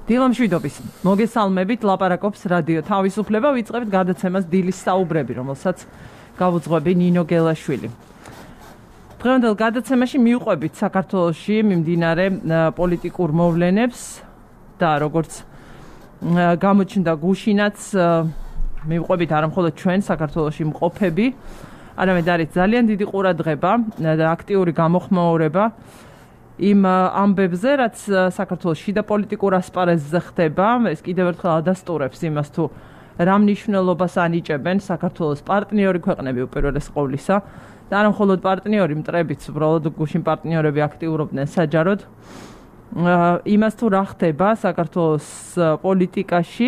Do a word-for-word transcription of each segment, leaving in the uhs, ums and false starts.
დილამშვიდობის მოგესალმებით, ლაპარაკობს რადიო თავისუფლება, ვიწყებთ გადაცემას დილის საუბრები, რომელსაც გავუძღვები ნინო გელაშვილი. დღევანდელ გადაცემაში მივყვებით საქართველოში მიმდინარე პოლიტიკურ მოვლენებს და როგორც გამოჩნდა გუშინაც მივყვებით არა მხოლოდ ჩვენ საქართველოში მყოფები, არამედ არის ძალიან დიდი ყურადღება და აქტიური გამოხმაურება იმ ამბებზე, რაც საქართველოს შიდა პოლიტიკურ ასპარეზზე ხდება, ეს კიდევ ერთხელ ადასტურებს იმას, თუ რა მნიშვნელობას ანიჭებენ საქართველოს პარტნიორი ქვეყნები უპირველეს ყოვლისა და არა მხოლოდ პარტნიორი მტრებიც, უბრალოდ გუშინ პარტნიორები აქტიურობდნენ საჯაროდ იმას, თუ რა ხდება საქართველოს პოლიტიკაში,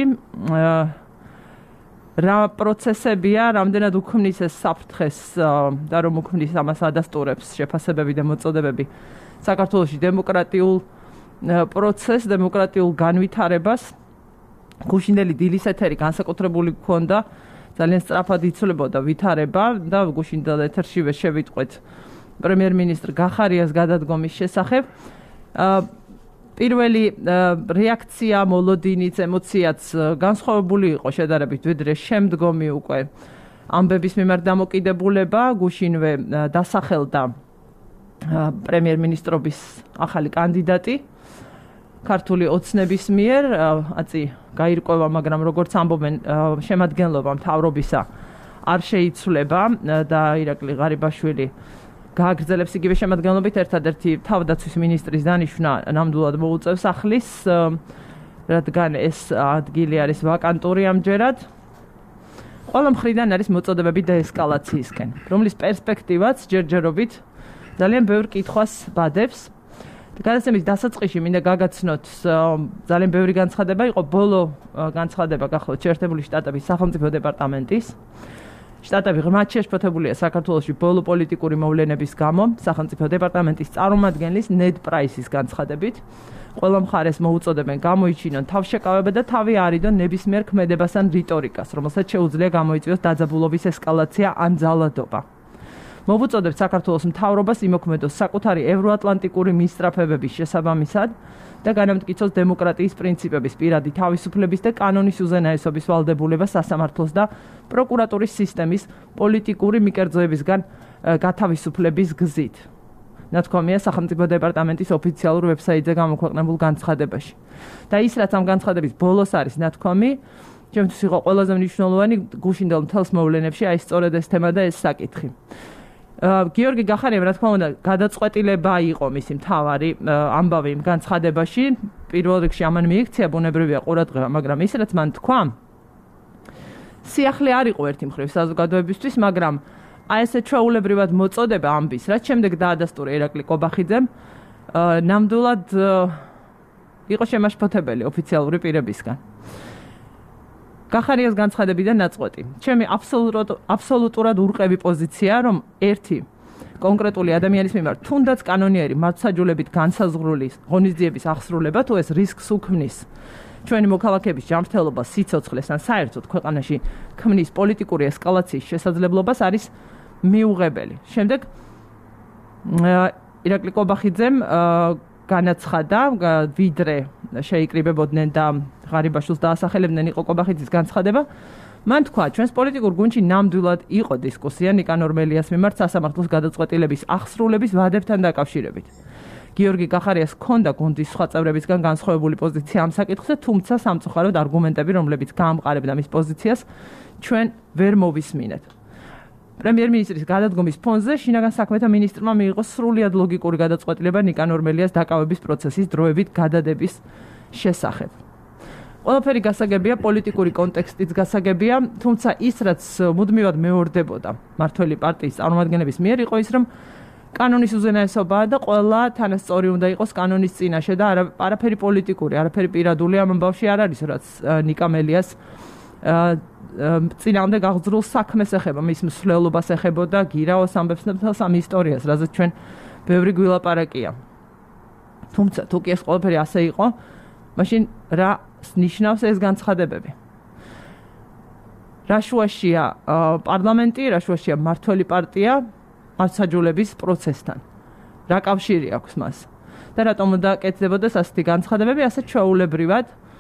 რა პროცესებია, რამდენად უქმნის ეს საფრთხეს და რომ უქმნის ამას ადასტურებს შეფასებები და მოწოდებები საქართველოში დემოკრატიულ პროცესს, დემოკრატიულ განვითარებას. გუშინდელი დილის ეთერი განსაკუთრებული გქონდა, ძალიან სწრაფად იცვლებოდა ვითარება და გუშინდელ ეთერშივე შევიტყვეთ პრემიერ-მინისტრ გახარიას გადადგომის შესახებ. პირველი რეაქცია, მოლოდინიც, ემოციაც განსხვავებული იყო შედარებით, ვიდრე შემდგომი უკვე ამბების მიმართ დამოკიდებულება, გუშინვე დასახელდა პრემიერ-მინისტრობის ახალი კანდიდატი ქართული ოცნების მიერ, აწი გაირკვევა, მაგრამ როგორც ამბობენ, შემადგენლობა მთავრობისა არ შეიცვლება და ირაკლი ღარიბაშვილი გააგრძელებს იგივე შემადგენლობით, ერთადერთი თავდაცვის მინისტრის დანიშვნა ნამდვილად მოუწევს ახლის, რადგან ეს ადგილი არის ვაკანტური ამჯერად. ყველა მხრიდან არის მოწოდებები დაესკალაციისკენ, რომლის პერსპექტივაც ჯერჯერობით ძალიან ბევრ კითხვას ბადებს. გადაცემის დასაწყისში მინდა გაგაცნოთ, ძალიან ბევრი განცხადება იყო, ბოლო განცხადება გახლავთ შეერთებული შტატების სახელმწიფო დეპარტამენტის. შტატები ღრმად შეშფოთებულია საქართველოში ბოლო პოლიტიკური მოვლენების გამო, სახელმწიფო დეპარტამენტის წარმომადგენლის ნედ პრაისის განცხადებით. ყველა მხარეს მოუწოდებენ გამოიჩინონ თავშეკავება და თავი არიდონ ნებისმიერ ქმედებას ან რიტორიკას, რომელსაც შეუძლია გამოიწვიოს დაძაბულობის ესკალაცია ან ძალადობა. მოვუწოდებთ საქართველოს მთავრობას იმოქმედოს საკუთარი ევროატლანტიკური მისწრაფებების შესაბამისად და განამტკიცოს დემოკრატიის პრინციპების, პირადი თავისუფლების და კანონის უზენაესობის ვალდებულება სასამართლოს და პროკურატურის სისტემის პოლიტიკური მიკერძოებისგან გათავისუფლების გზით. ნათქვამია სახელმწიფო დეპარტამენტის ოფიციალურ ვებსაიტზე გამოქვეყნებულ განცხადებაში. და ის, რაც ამ განცხადების ბოლოს არის ნათქვამი, ჩემთვის იყო ყველაზე მნიშვნელოვანი გუშინდელ მთელს მოვლენებში, აი სწორედ ეს თემა და ეს საკითხი. გიორგი გახარიამ, რა თქმა უნდა, გადაწყვეტილება იყო მისი მთავარი ამბავი იმ განცხადებაში. პირველ რიგში ამან მიიქცია ბუნებრივია ყურადღება, მაგრამ ის, რაც მან თქვა, სიახლე არ იყო ერთი მხრივ საზოგადოებისთვის, მაგრამ აი ესე ჩვეულებრივად მოწოდება ამბის, რაც შემდეგ დაადასტურა ირაკლი კობახიძემ, ნამდვილად იყო შემაშფოთებელი ოფიციალური პირებისგან. გახარიას განცხადებიდან ნაწყვეტი. ჩემი აბსოლუტურად აბსოლუტურად ურყევი პოზიცია, რომ ერთი კონკრეტული ადამიანის მიმართ თუნდაც კანონიერი მართლმსაჯულებით განსაზღვრული ღონისძიების აღსრულება, თუ ეს რისკს უქმნის ჩვენი მოქალაქეების ჯანმრთელობას, სიცოცხლეს ან საერთოდ ქვეყანაში ქმნის პოლიტიკური ესკალაციის შესაძლებლობას, არის მიუღებელი. შემდეგ ირაკლი კობახიძემ განაცხადა, ვიდრე შეიკრიბებოდნენ და ღარიბაშვილს დაასახელებდნენ, იყო კობახიძის განცხადება. მან თქვა, ჩვენს პოლიტიკურ გუნდში ნამდვილად იყო დისკუსია ნიკანორ მელიას მიმართ სასამართლოს გადაწყვეტილების აღსრულების ვადებთან დაკავშირებით. გიორგი გახარიას ჰქონდა გუნდის სხვა წევრებისგან განსხვავებული პოზიცია ამ საკითხზე, თუმცა სამწუხაროდ არგუმენტები, რომლებიც გაამყარებდა მის პოზიციას, ჩვენ ვერ მოვისმინეთ. პრემიერ-მინისტრის გადადგომის ფონზე შინაგან საქმეთა მინისტრმა მიიღო სრულიად ლოგიკური გადაწყვეტილება ნიკანორ მელიას დაკავების პროცესის დროებით გადადების შესახებ. ყველაფერი გასაგებია, პოლიტიკური კონტექსტიც გასაგებია, თუმცა ის, რაც მუდმივად მეორდებოდა მართველი პარტიის წარმომადგენლების მიერ, იყო ის, რომ კანონის უზენაესობაა და ყველა თანასწორი უნდა იყოს კანონის წინაშე და არაფერი პოლიტიკური, არაფერი პირადული ამ ამბავში არ არის, რაც ნიკა მელიას წინამდე გაღწრულ საქმეს ეხება, მის მსვლელობას ეხებოდა, გირაოს ამბებს და მთელს ამ ისტორიას, რაზეც ჩვენ ბევრი გვილაპარაკია. თუმცა თუ კი ეს ყველაფერი ასე იყო, მაშინ რა ნიშნავს ეს განცხადებები? რა შუაშია პარლამენტი, რა შუაშია მმართველი პარტია მართლმსაჯულების პროცესთან? რა კავშირი აქვს მას? და რატომ უნდა კეთდებოდეს ასეთი განცხადებები, ასე ჩვეულებრივად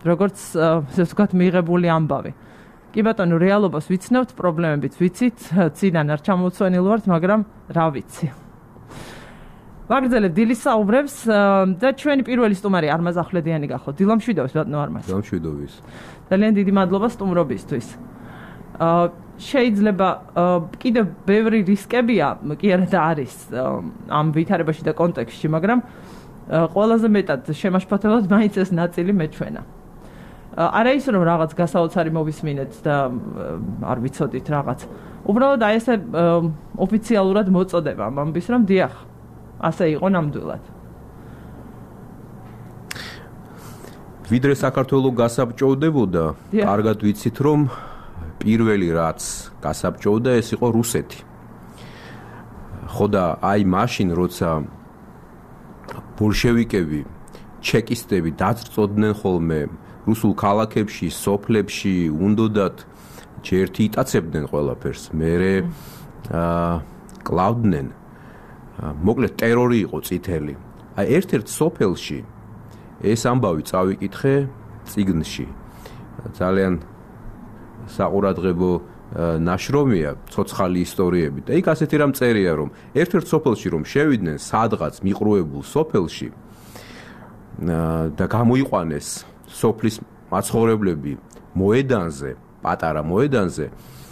როგორც ესე ვთქვათ მიღებული ამბავი. კი ბატონო, რეალობას ვიცნობთ, პრობლემებით ვიცით, ციდან არ ჩამოცვენილ ვართ, მაგრამ რა ვიცი. ვაგრძელებ დილის საუბრებს და ჩვენი პირველი სტუმარი არმაზ ახვლედიანი გახოთ. დილო მშვიდობს ბატონო არმაზ. დილო მშვიდობის. ძალიან დიდი მადლობა სტუმრობისთვის. აა შეიძლება კიდევ ბევრი რისკებია, კი არა და არის ამ ვითარებაში და კონტექსტში, მაგრამ ყველაზე მეტად შემაშფოთებლად მაინც ეს ნაწილი მეჩვენა. არა ის რომ რაღაც გასაოცარი მოვისმინეთ და არ ვიცოდით რაღაც. უბრალოდ აი ესე ოფიციალურად მოწოდება ამ ამბის რომ დიახ, ასე იყო ნამდვილად. ვიდრე საქართველოს გასაბჭოვდებოდა, კარგად ვიცით რომ პირველი რაც გასაბჭოვდა ეს იყო რუსეთი. ხოდა აი მაშინ როცა ბოლშევიკები, ჩეკისტები დაძრწოდნენ ხოლმე რუსულ ქალაქებში, სოფლებში, უნდოდათ ჯერტი იტაცებდნენ ყველაფერს, მერე აა კლავდნენ. მოკლედ ტერორი იყო წითელი. აი ერთ-ერთ სოფელში ეს ამბავი წავიკითხე წიგნში. ძალიან საყურადღებო ნაშრომია, ცოცხალი ისტორიები და იქ ასეთი რამ წერია რომ ერთ-ერთ სოფელში რომ შევიდნენ სადღაც მიყრუებულ სოფელში და გამოიყვანეს სოფლის მაცხოვრებლები მოედანზე, პატარა მოედანზე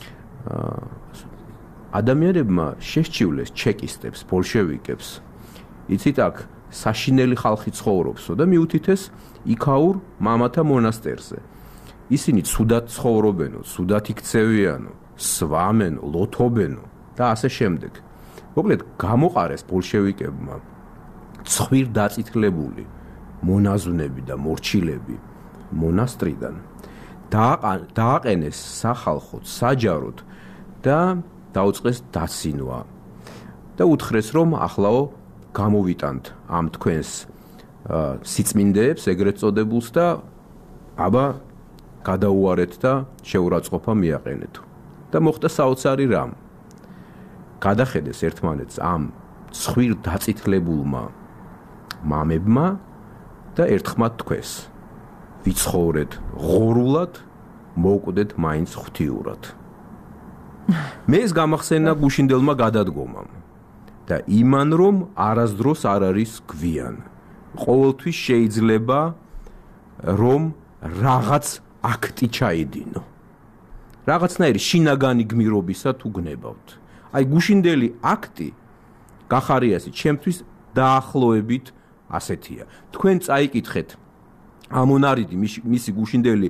ადამიანებმა შესჩივლეს ჩეკისტებს, ბოლშევიკებს. იცით აქ საშინელი ხალხი ცხოვრობსო და მიუთითეს იქაურ მამათა მონასტერზე. ისინი ცუდად ცხოვრობენო, ცუდად იქცევიანო, სვამენო, ლოთობენო და ასე შემდეგ. მოკლედ გამოყარეს ბოლშევიკებმა ცხვირ დაწითლებული მონაზვნები და მორჩილები მონასტრიდან. დააყენეს სახალხოდ, საჯაროდ და დაუწყეს დაცინვა. და უთხრეს რომ ახლაო გამოვიტანთ ამ თქვენს სიწმინდეებს, ეგრეთ წოდებულს და აბა გადაუარეთ და შეურაცხყოფა მიაყენეთ. და მოხდა საოცარი რამ. გადახედეს ერთმანეთს ამ ცხვირ დაწითლებულმა მამებმა და ერთხმად თქვეს: ვიცხოვრეთ ღორულად, მოვკვდეთ მაინც ღვთიურად. მე ეს გამახსენა გუშინდელმა გადადგომამ და იმან რომ არასდროს არ არის გვიან. ყოველთვის შეიძლება რომ რაღაც აქტი ჩაიდინო. რაღაცნაირი შინაგანი გმირობისა თუ გნებავთ. აი გუშინდელი აქტი გახარიასი ჩემთვის დაახლოებით ასეთია. თქვენ წაიკითხეთ ამონარიდი მისი გუშინდელი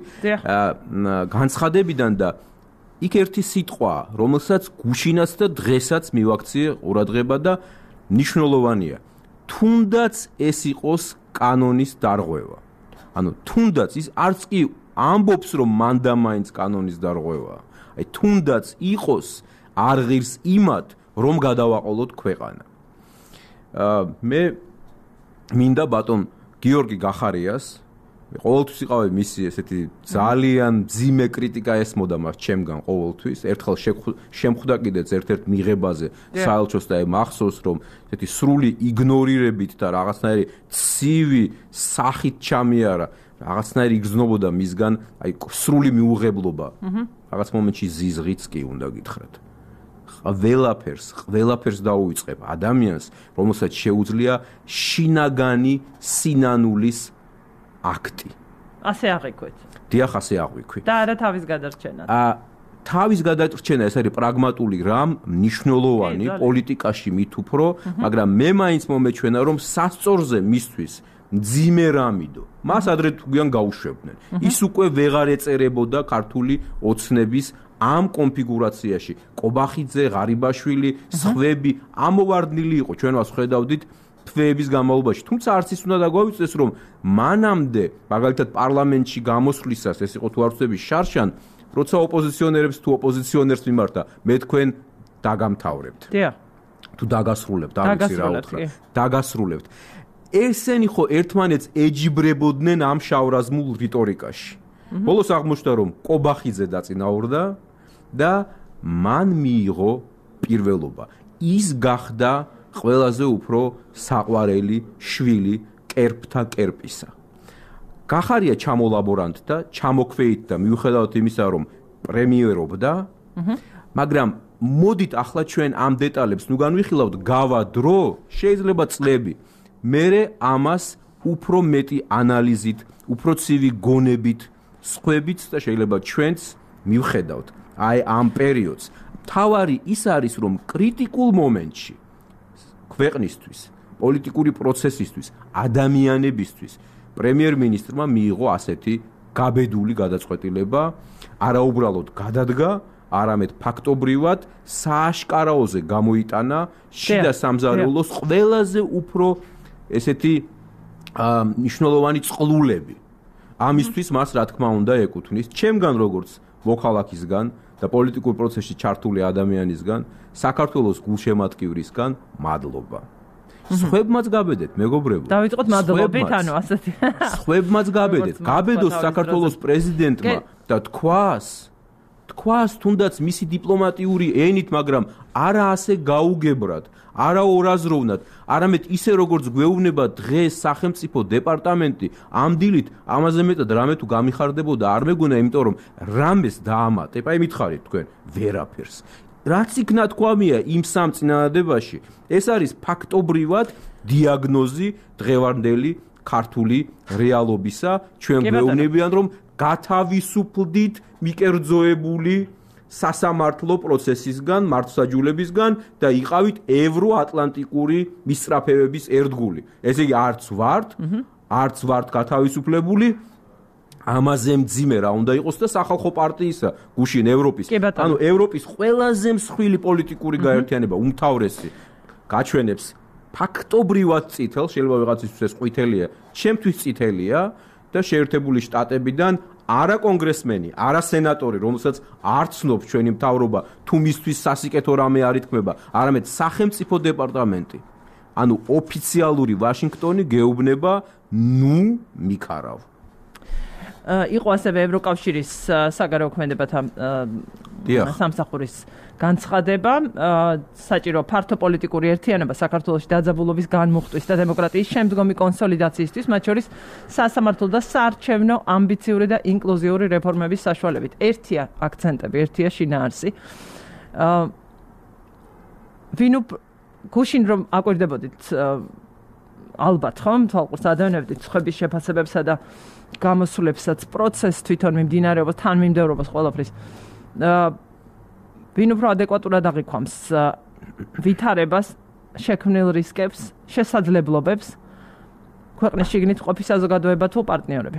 განცხადებიდან და იქ ერთი სიტყვა, რომელსაც გუშინაც და დღესაც მივაქციე ყურადღება და მნიშვნელოვანია. თუნდაც ეს იყოს კანონის დარღვევა. ანუ თუნდაც ის არც კი ამბობს რომ მანდა მაინც კანონის დარღვევა. აი თუნდაც იყოს არ ღირს იმად რომ გადავაყოლოთ ქვეყანა. აა მე მინდა ბატონ გიორგი გახარიას ყოველთვის იყავი მისი ესეთი ძალიან მძიმე კრიტიკა ესმოდა მას ჩემგან ყოველთვის. ერთხელ შემხვდა კიდეც ერთ-ერთ მიღებაზე საელჩოს და მახსოვს რომ ესეთი სრული იგნორირებით და რაღაცნაირი ცივი სახით ჩამიარა, რაღაცნაირი იგრძნობოდა მისგან, აი სრული მიუღებლობა. რაღაც მომენტში ზიზღიც კი უნდა გითხრათ. ყველაფერს, ყველაფერს დაუვიწყებ ადამიანს, რომელსაც შეუძლია შინაგანი სინანულის აქტი. ასე აღიქვით. დიახ, ასე აღვიქვი. და არა თავის გადარჩენა. აა თავის გადარჩენა ეს არის პრაგმატული რამ, მნიშვნელოვანი პოლიტიკაში მით უფრო, მაგრამ მე მაინც მომეჩვენა რომ სასწორზე მისთვის მძიმე რამიდო. მას ადრე თუგიან გაუშვებდნენ. ის უკვე ვეღარ ეწერებოდა ქართული ოცნების ამ კონფიგურაციაში. კობახიძე, ღარიბაშვილი, სხვები ამოვარდნილი იყო. ჩვენ მას ხედავდით თვეების განმავლობაში. თუმცა არც ის უნდა დაგვავიწყდეს რომ მანამდე, მაგალითად პარლამენტში გამოსვლისას ეს იყო თუ არ ვწდები შარშან, როცა ოპოზიციონერებს თუ ოპოზიციონერს მიმართა, მე თქვენ დაგამთავრებთ. დიახ. თუ დაგასრულებთ, არ ვიცი რა უთხრა. დაგასრულებთ. ესენი ხო ერთმანეთს ეჯიბრებოდნენ ამ შავრაზმულ რიტორიკაში. ბოლოს აღმოჩნდა რომ კობახიძე დაწინაურდა და მან მიიღო პირველობა. ის გახდა ყველაზე უფრო საყვარელი შვილი კერპთა კერპისა. გახარია ჩამოლაბორანტ და ჩამოქვეით და მიუხედავად იმისა, რომ პრემიერობდა, მაგრამ მოდით ახლა ჩვენ ამ დეტალებს ნუ განვიხილავთ გავა დრო, შეიძლება წლები. მერე ამას უფრო მეტი ანალიზით, უფრო ცივი გონებით, სხვებით და შეიძლება ჩვენც მივხედავთ აი ამ პერიოდს. თავარი ის არის, რომ კრიტიკულ მომენტში ქვეყნისთვის, პოლიტიკური პროცესისთვის, ადამიანებისთვის პრემიერ-მინისტრმა მიიღო ასეთი გაბედული გადაწყვეტილება, არაუბრალოდ გადადგა, არამედ ფაქტობრივად სააშკარაოზე გამოიტანა შიდა სამზარეულოს ყველაზე უფრო ესეთი მნიშვნელოვანი წყლულები. ამისთვის მას რა თქმა უნდა ეკუთვნის ჩემგან როგორც მოქალაქისგან და პოლიტიკურ პროცესში ჩართული ადამიანისგან, საქართველოს გულშემატკივრისგან მადლობა. სხვებმაც გაბედეთ, მეგობრებო. დავიწყოთ მადლობით, ანუ ასეთი. სხვებმაც გაბედეთ. გაბედოს საქართველოს პრეზიდენტმა და თქვას, თქვას თუნდაც მისი დიპლომატიური ენით, მაგრამ არა ასე გაუგებრად, არა ორაზროვნად, არამედ ისე როგორც გვეუბნება დღეს სახელმწიფო დეპარტამენტი, ამ დილით ამაზე მეტად რამე თუ გამიხარდებოდა არ მეგონა, იმიტომ რომ რამეს დაამატებ, აი მითხარით თქვენ, ვერაფერს. რაც იქნა თქვამია იმ სამ წინადადებაში, ეს არის ფაქტობრივად დიაგნოზი დღევანდელი ქართული რეალობისა, ჩვენ გვეუბნებიან, რომ გათავისუფლდით მიკერძოებული სასამართლო პროცესისგან, მართლმსაჯულებისგან და იყავით ევროატლანტიკური მისწრაფებების ერთგული. ესე იგი არც ვართ, არც ვართ გათავისუფლებული, ამაზე მძიმე რა უნდა იყოს და სახალხო პარტიისა გუშინ ევროპის, ანუ ევროპის ყველაზე მსხვილი პოლიტიკური გაერთიანება, უმთავრესი გაჩვენებს ფაქტობრივად წითელ, შეიძლება ვიღაცისთვის ეს ყვითელია, ჩემთვის წითელია და შეერთებული შტატებიდან არა კონგრესმენი, არა სენატორი, რომელსაც არ ცნობს ჩვენი მთავრობა, თუ მისთვის სასიკეთო რამე არ ითქმება, არამედ სახელმწიფო დეპარტამენტი. ანუ ოფიციალური ვაშინგტონი გეუბნება, ნუ მიქარავ. იყო ასევე ევროკავშირის საგარეო ქმედებათა სამსახურის განცხადება, საჭირო ფართო პოლიტიკური ერთიანობა საქართველოში დაძაბულობის განმუხტვის და დემოკრატიის შემდგომი კონსოლიდაციისთვის, მათ შორის სასამართლო და საარჩევნო ამბიციური და ინკლუზიური რეფორმების საშუალებით. ერთია აქცენტები, ერთია შინაარსი. ვინ გუშინ რომ აკვირდებოდით ალბათ ხომ თვალყურს ადევნებდით სხვების შეფასებებსა და გამოსვლებსაც პროცესს თვითონ მიმდინარეობას, თანმიმდევრობას ყველაფრის. ვინ უფრო ადეკვატურად აღიქვამს ვითარებას, შექმნილ რისკებს, შესაძლებლობებს ქვეყნის შიგნით ყოფის საზოგადოება თუ პარტნიორები.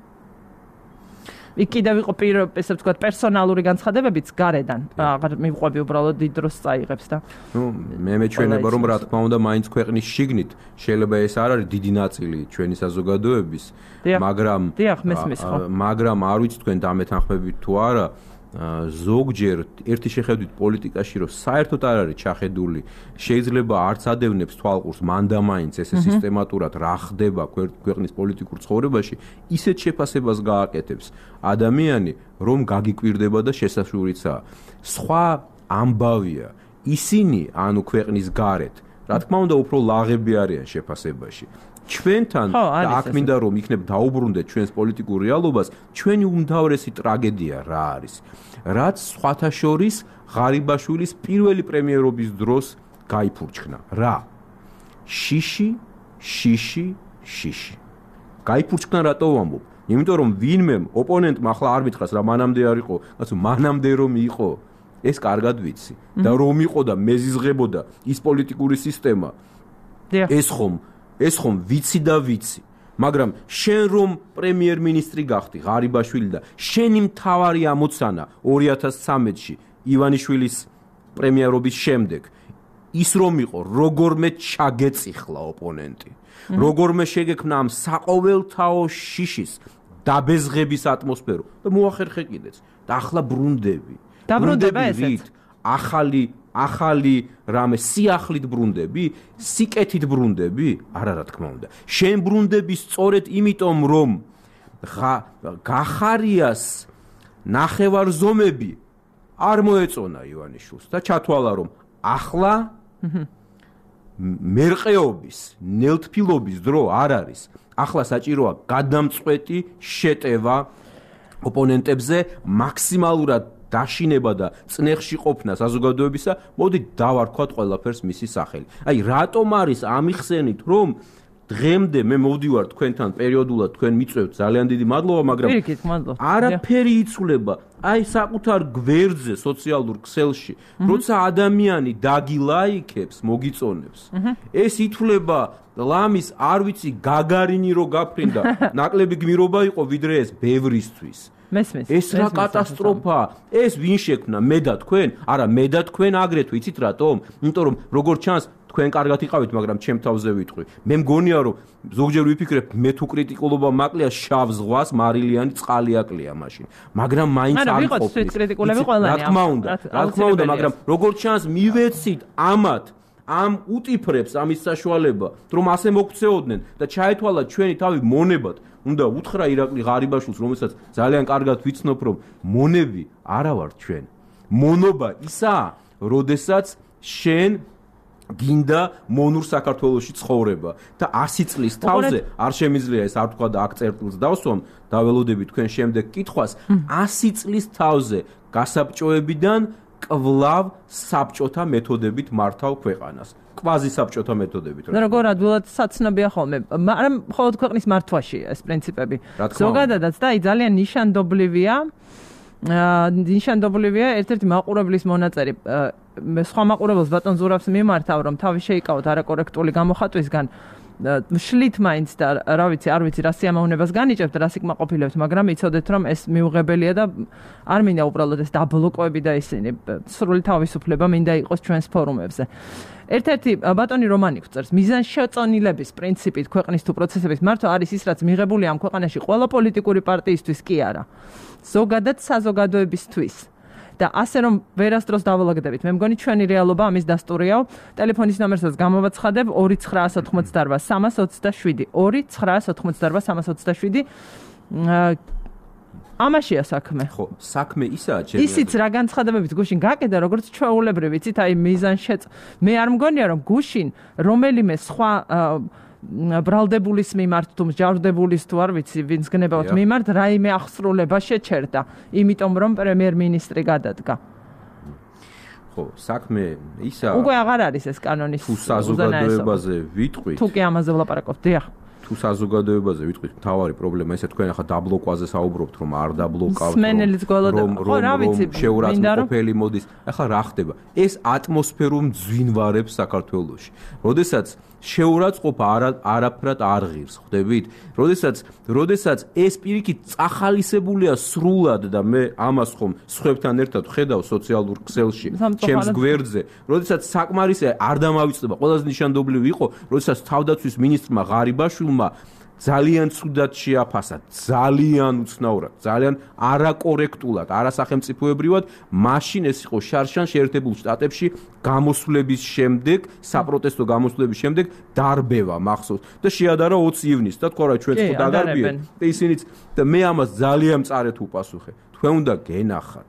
იქ კიდევ იყო ესე ვთქვათ პერსონალური განცხადებებიც გარედან. აღარ მივყვები უბრალოდ დიდ დროს წაიღებს და ნუ მე მეჩვენება რომ რა თქმა უნდა მაინც ქვეყნის შიგნით შეიძლება ეს არ არის დიდი ნაწილი ჩვენი საზოგადოების, მაგრამ მაგრამ არ ვიცი თქვენ დამეთანხმებით თუ არა, ზოგჯერ ერთი შეხედვით პოლიტიკაში რომ საერთოდ არ არის ჩახედული, შეიძლება არც ადევნებს თვალყურს მანდა მაინც ესე სისტემატურად რა ხდება ქვეყნის პოლიტიკურ ცხოვრებაში, ისეთ შეფასებას გააკეთებს ადამიანი, რომ გაგიკვირდება და შესაშურიცაა. სხვა ამბავია, ისინი ანუ ქვეყნის გარეთ, რა თქმა უნდა უფრო ლაღები არიან შეფასებაში. ჩვენთან და აქ მინდა რომ იქნებ დაუბრუნდეთ ჩვენს პოლიტიკურ რეალობას, ჩვენი უმთავრესი ტრაგედია რა არის? რაც სხვათა შორის ღარიბაშვილის პირველი პრემიერობის დროს გაიფურჩქნა. რა? შიში, შიში, შიში. გაიფურჩქნა რატო ვამბობ? იმიტომ რომ ვინმე ოპონენტმა ახლა არ მითხრას რა მანამდე არ იყო, კაცო მანამდე რომ იყო, ეს კარგად ვიცი. და რომ იყო და მეზიზღებოდა ის პოლიტიკური სისტემა. ეს ხომ ეს ხომ ვიცი და ვიცი, მაგრამ შენ რომ პრემიერ-მინისტრი გახდი ღარიბაშვილი და შენი მთავარი ამოცანა ორი ათას ცხრამეტში ივანიშვილის პრემიერობის შემდეგ ის რომ იყო როგორმე ჩაგეწიხლა ოპონენტი, როგორმე შეგექმნა ამ საყოველთაო შიშის დაბეზღების ატმოსფერო და მოახერხე კიდეც და ახლა ბრუნდები. დაბრუნდება ესეც. ახალი ახალი რამე სიახლით ბრუნდები, სიკეთით ბრუნდები? არა რა თქმა უნდა. შენ ბრუნდები სწორედ იმიტომ, რომ გახარიას ნახევარზომები არ მოეწონა ივანიშვილს და ჩათვალა, რომ ახლა მერყეობის, ნელთფილობის დრო არ არის. ახლა საჭიროა გადამწყვეტი შეტევა ოპონენტებზე, მაქსიმალურად დაშინება და წნეხში ყოფნა საზოგადოებისა, მოდი დავარქვათ ყველაფერს მისი სახელი. აი, რატომ არის ამიხსენით, რომ დღემდე მე მოვდივარ თქვენთან პერიოდულად თქვენ მიწვევთ ძალიან დიდი მადლობა, მაგრამ არაფერი იცვლება აი საკუთარ გვერდზე სოციალურ ქსელში, როცა ადამიანი დაგილაიქებს, მოგიწონებს. ეს ითვლება ლამის არ ვიცი გაგარინი რო გაფრინდა, ნაკლები გმირობა იყო ვიდრე ეს ბევრისთვის. ეს რა კატასტროფაა, ეს ვინ შექმნა, მე და თქვენ? არა, მე და თქვენ აგრეთვე, იცით რატომ? იმიტომ რომ როგორც ჩანს თქვენ კარგად იყავით, მაგრამ ჩემ თავზე ვიტყვი. მე მგონია რომ ზოგჯერ ვიფიქრებ, მე თუ კრიტიკულობა მაკლია შავ ზღვას მარილიანი წყალი აკლია მაშინ. მაგრამ მაინც არ ყოფილი. რა თქმა უნდა, რა თქმა უნდა, მაგრამ როგორც ჩანს მივეცით ამათ ამ უტიფრებს ამის საშუალება, რომ ასე მოქცეოდნენ და ჩაეთვალა ჩვენი თავი მონებად. უნდა უთხრა ირაკლი ღარიბაშვილს, რომელსაც ძალიან კარგად ვიცნობ, რომ მონები არა ვარ ჩვენ. მონობა ისაა, როდესაც შენ გინდა მონურ საქართველოში ცხოვრება და ასი წლის თავზე არ შემიძლია ეს არ თქვა და აქ წერტილს დავსვამ, დაველოდები თქვენ შემდეგ კითხვას, ასი წლის თავზე გასაბჭოებიდან კვლავ საბჭოთა მეთოდებით მართავ ქვეყანას. კვაზი საბჭოთა მეთოდებით. და როგორ ადვილად საცნობია ხოლმე, მაგრამ მხოლოდ ქვეყნის მართვაში ეს პრინციპები. ზოგადადაც და აი ძალიან ნიშანდობლივია, ნიშანდობლივია ერთ-ერთი მაყურებლის მონაწერი. სხვა მაყურებელს ბატონ ზურაბს მიმართავ, რომ თავი შეიკავოთ არაკორექტული გამოხატვისგან. შლით მაინც და რა ვიცი, არ ვიცი რა სიამოვნებას განიჭებთ, რა სიკმაყოფილებთ, მაგრამ იცოდეთ რომ ეს მიუღებელია და არ მინდა უბრალოდ ეს დაბლოკოები და ისინი სრული თავისუფლება მინდა იყოს ჩვენს ფორუმებზე. ერთ-ერთი ბატონი რომანი გვწერს, მიზანშეწონილების პრინციპით ქვეყნის თუ პროცესების მართვა არის ის, რაც მიღებულია ამ ქვეყანაში ყველა პოლიტიკური პარტიისთვის კი არა. ზოგადად საზოგადოებისთვის. და ასე რომ ვერასდროს დავალაგდებით. მე მგონი ჩვენი რეალობა ამის დასტურიაო. ტელეფონის ნომერსაც გამოვაცხადებ ორი ცხრაას ოთხმოცდაარბა სამას ოცდაშვიდი ორი ცხრაას ოთხმოცდაარბა სამას ოცდაშვიდი. ამაშია საქმე. ხო, საქმე ისაა ჩემი. ისიც რა განცხადებებით გუშინ გაკედა, როგორც ჩვეულებრივ, იცით, აი მიზანშეწ. მე არ მგონია რომ გუშინ რომელიმე სხვა ბრალდებულის მიმართ თუ მსჯავრდებულის თუ არ ვიცი ვინც გნებავთ მიმართ რაიმე აღსრულება შეჩერდა, იმიტომ რომ პრემიერ-მინისტრი გადადგა. ხო, საქმე ისა უკვე აღარ არის ეს კანონის თუ საზოგადოებაზე ვიტყვით. თუ კი ამაზე ვლაპარაკობთ, დიახ. თუ საზოგადოებაზე ვიტყვით, მთავარი პრობლემა ისე თქვენ ახლა დაბლოკვაზე საუბრობთ, რომ არ დაბლოკავთ, რომ ხო, რა ვიცი, შეურაცხმყოფელი მოდის. ახლა რა ხდება? ეს ატმოსფერო მძვინვარებს საქართველოში. როდესაც შეურაცხყოფა არაფრად არ ღირს, ხვდებით? როდესაც, როდესაც ეს პირიქით წახალისებულია სრულად და მე ამას ხომ სხვებთან ერთად ხედავ სოციალურ ქსელში, ჩემს გვერდზე, როდესაც საკმარისია არ დამავიწყდება, ყველაზე ნიშანდობლივი იყო, როდესაც თავდაცვის მინისტრმა ღარიბაშვილმა ძალიან ცუდად შეაფასა, ძალიან უცნაურად, ძალიან არაკორექტულად, არასახელმწიფოებრივად, მაშინ ეს იყო შარშან შეერთებულ შტატებში გამოსვლების შემდეგ, sapprotesto გამოსვლების შემდეგ დარბევა მახსოვს და შეადარა ოცი ივნისს და თქვა რა ჩვენც ხო დაგარბიეთ და ისინიც და მე ამას ძალიან მწარეთ უპასუხე. თქვენ უნდა გენახათ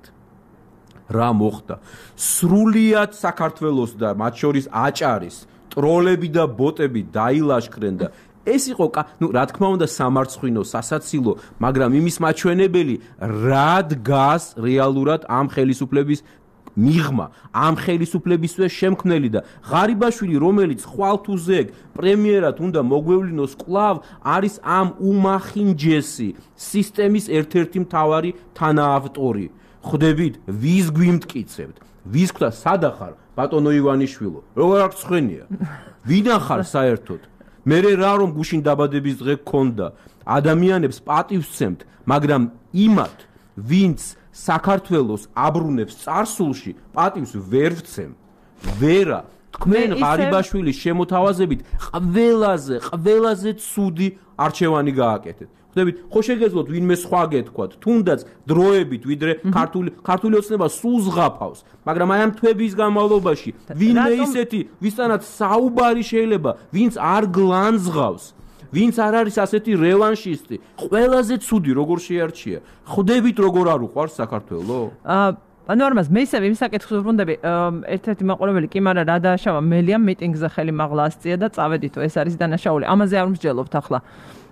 რა მოხდა. სრულიად საქართველოს და მათ შორის აჭარის ტროლები და ბოტები დაილაშქრენ და ეს იყო, ну, რა თქმა უნდა, სამარცხვინო, სასაცილო, მაგრამ იმის მაჩვენებელი რა დგას რეალურად ამ ხელისუფლების მიღმა, ამ ხელისუფლებისვე შემქმნელი და ღარიბაშვილი, რომელიც ხვალთუზეგ პრემიერად უნდა მოგვევლინოს კვლავ, არის ამ უმახინჯესი სისტემის ერთ-ერთი მთავარი თანაავტორი. ხვდებით, ვის გვიმტკიცებთ? ვის თქვა სადახარ, ბატონო ივანიშვილო? როგორ არ ცხენია? ვიდან ხარ საერთოდ? მე რა რომ გუშინ დაბადების დღე გქონდა, ადამიანებს პატივს ვცემთ, მაგრამ იმათ, ვინც საქართველოს აბრუნებს წარსულში, პატივს ვერ ვცემ. ვერა, თქვენ ღარიბაშვილის შემოთავაზებით ყველაზე, ყველაზე ცუდი არჩევანი გააკეთეთ. ხვდებით, ხო შეგეძლოთ ვინმე სხვა გეთქვათ, თუნდაც დროებით, ვიდრე ქართული ქართული ოცნება სულ ზღაფავს, მაგრამ აი ამ თვების განმავლობაში ვინმე ისეთი, ვისთანაც საუბარი შეიძლება, ვინც არ გლანძღავს, ვინც არ არის ასეთი რევანშისტი, ყველაზე ცუდი როგორ შეარჩია. ხვდებით როგორ არ უყვარს საქართველო? აა ანუ არ მას მე ისევ იმ საკითხს ვბრუნდები, ერთ-ერთი მაყურებელი კი მარა რა დააშავა მელიამ მიტინგზე ხელი მაღლა ასწია და წავედითო, ეს არის დანაშაული. ამაზე არ მსჯელობთ ახლა.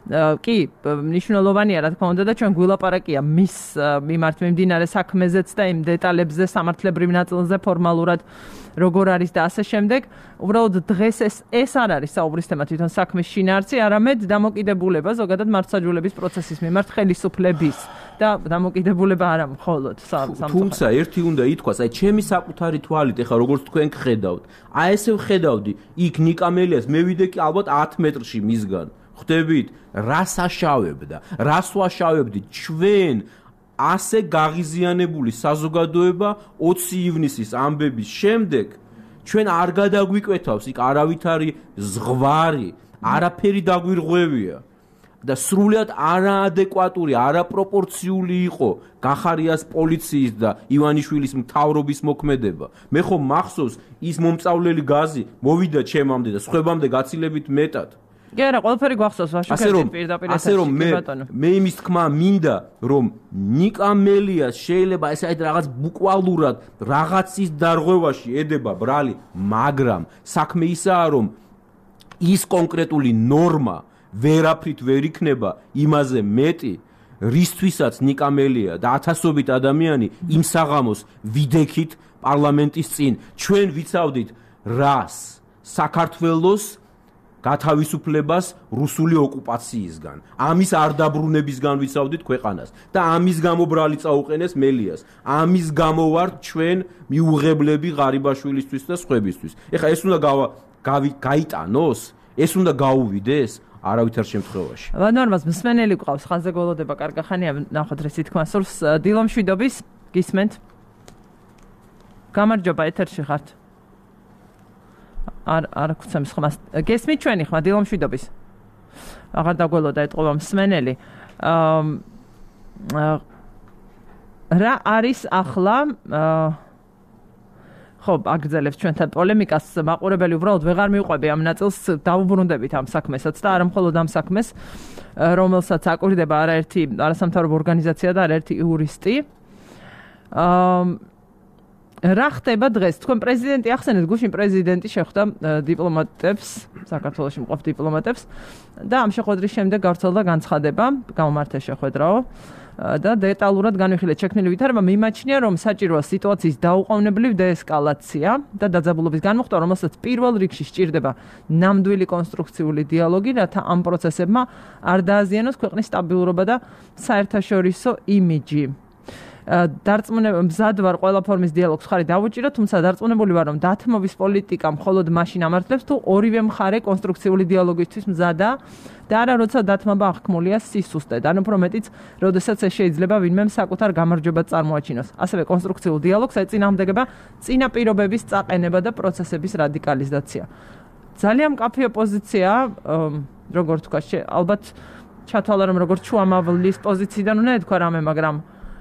კი, მნიშვნელოვანია, რა თქმა უნდა და ჩვენ გვილაპარაკია მის მიმართ მიმდინარე საქმეზეც და იმ დეტალებზე, სამართლებრივ ნაწილზე ფორმალურად როგორ არის და ასე შემდეგ. უბრალოდ დღეს ეს ეს არ არის საუბრის თემა თვითონ საქმის შინაარსი, არამედ დამოკიდებულება ზოგადად მართლმსაჯულების პროცესის მიმართ ხელისუფლების და დამოკიდებულება არა მხოლოდ სამწუხაროდ. თუმცა ერთი უნდა ითქვას, აი ჩემი საკუთარი თვალით, ეხლა როგორც თქვენ გხედავთ, აი ესე ვხედავდი, იქ ნიკამელიას მე ვიდექი ალბათ ათ მეტრში მისგან. ხვდებით, რას აშავებდა, რას ვაშავებდი ჩვენ ასე გაღიზიანებული საზოგადოება ოცი ივნისის ამბების შემდეგ ჩვენ არ გადაგვიკვეთავს იქ არავითარი ზღვარი, არაფერი დაგვირღვევია და სრულიად არაადეკვატური, არაპროპორციული იყო გახარიას პოლიციის და ივანიშვილის მთავრობის მოქმედება. მე ხომ მახსოვს ის მომწავლელი გაზი მოვიდა ჩემამდე და სხვებამდე გაცილებით მეტად. კი არა, ყველაფერი გვახსოვს ვაშუქებდი პირდაპირ ასე რომ მე მე იმის თქმა მინდა რომ ნიკამელიას შეიძლება ესე აი რაღაც ბუკვალურად რაღაცის დარღვევაში ედება ბრალი, მაგრამ საქმე ისაა რომ ის კონკრეტული ნორმა ვერაფრით ვერ იქნება იმაზე მეტი რისთვისაც ნიკამელია და ათასობით ადამიანი იმ საღამოს ვიდექით პარლამენტის წინ ჩვენ ვიცავდით რას საქართველოს გათავისუფლებას რუსული ოკუპაციისგან. ამის არ დაბრუნებისგან ვიცავდით ქვეყანას და ამის გამო ბრალი წაუყენეს მელიას. ამის გამო ვართ ჩვენ მიუღებლები ღარიბაშვილისთვის და სხვებისთვის. ეხლა ეს უნდა გაიტანოს, ეს უნდა გაუვიდეს არავითარ შემთხვევაში. ნორმას მსმენელი გვყავს, ხაზზე გველოდება, კარგახანია, ნახოთ რა თქმა სურს დილომშვიდობის, გისმენთ? გამარჯობა, ეთერში ხართ. არ არ გცემს ხმას. გესმით ჩვენი ხმა დილომშვიდობის? აღარ დაგველოდა ეტყობა მსმენელი. აა რა არის ახლა ხო, აგრძელებს ჩვენთან პოლემიკას, მაყურებელი უბრალოდ ვეღარ მიუყვები ამ ნაწილს, დავუბრუნდებით ამ საქმესაც და არა მხოლოდ ამ საქმეს, რომელსაც აკვირდება არაერთი არასამთავრობო ორგანიზაცია და არაერთი იურისტი. აა რა ხდება დღეს? თქვენ პრეზიდენტი ახსენეთ, გუშინ პრეზიდენტი შეხვდა დიპლომატებს, საქართველოში მყოფ დიპლომატებს და ამ შეხვედრის შემდეგ გავრცელდა განცხადება, გამომართეს შეხვედრაო და დეტალურად განვიხილეთ შექმნილი ვითარება, მიმაჩნია, რომ საჭიროა სიტუაციის დაუყოვნებლივ დეესკალაცია და დაძაბულობის განმუხტვა, რომელსაც პირველ რიგში სჭირდება ნამდვილი კონსტრუქციული დიალოგი, რათა ამ პროცესებმა არ დააზიანოს ქვეყნის სტაბილურობა და საერთაშორისო იმიჯი. დარწმუნება მზად ვარ ყველა ფორმის დიალოგს ხარი დავუჭირო, თუმცა დარწმუნებული ვარ, რომ დათმობის პოლიტიკა მხოლოდ მაშინ ამართლებს, თუ ორივე მხარე კონსტრუქციული დიალოგისთვის მზადა და არა როცა დათმობა აღქმულია სისუსტედ. ან უფრო მეტიც, როდესაც ეს შეიძლება ვინმემ საკუთარ გამარჯვებად წარმოაჩინოს. ასევე კონსტრუქციულ დიალოგს ეწინააღმდეგება წინაპირობების წაყენება და პროცესების რადიკალიზაცია. ძალიან მკაფიო პოზიციაა, როგორ თქვა, ალბათ ჩათვალა რომ როგორც შუამავლის პოზიციიდან უნდა ეთქვა რამე, მაგრამ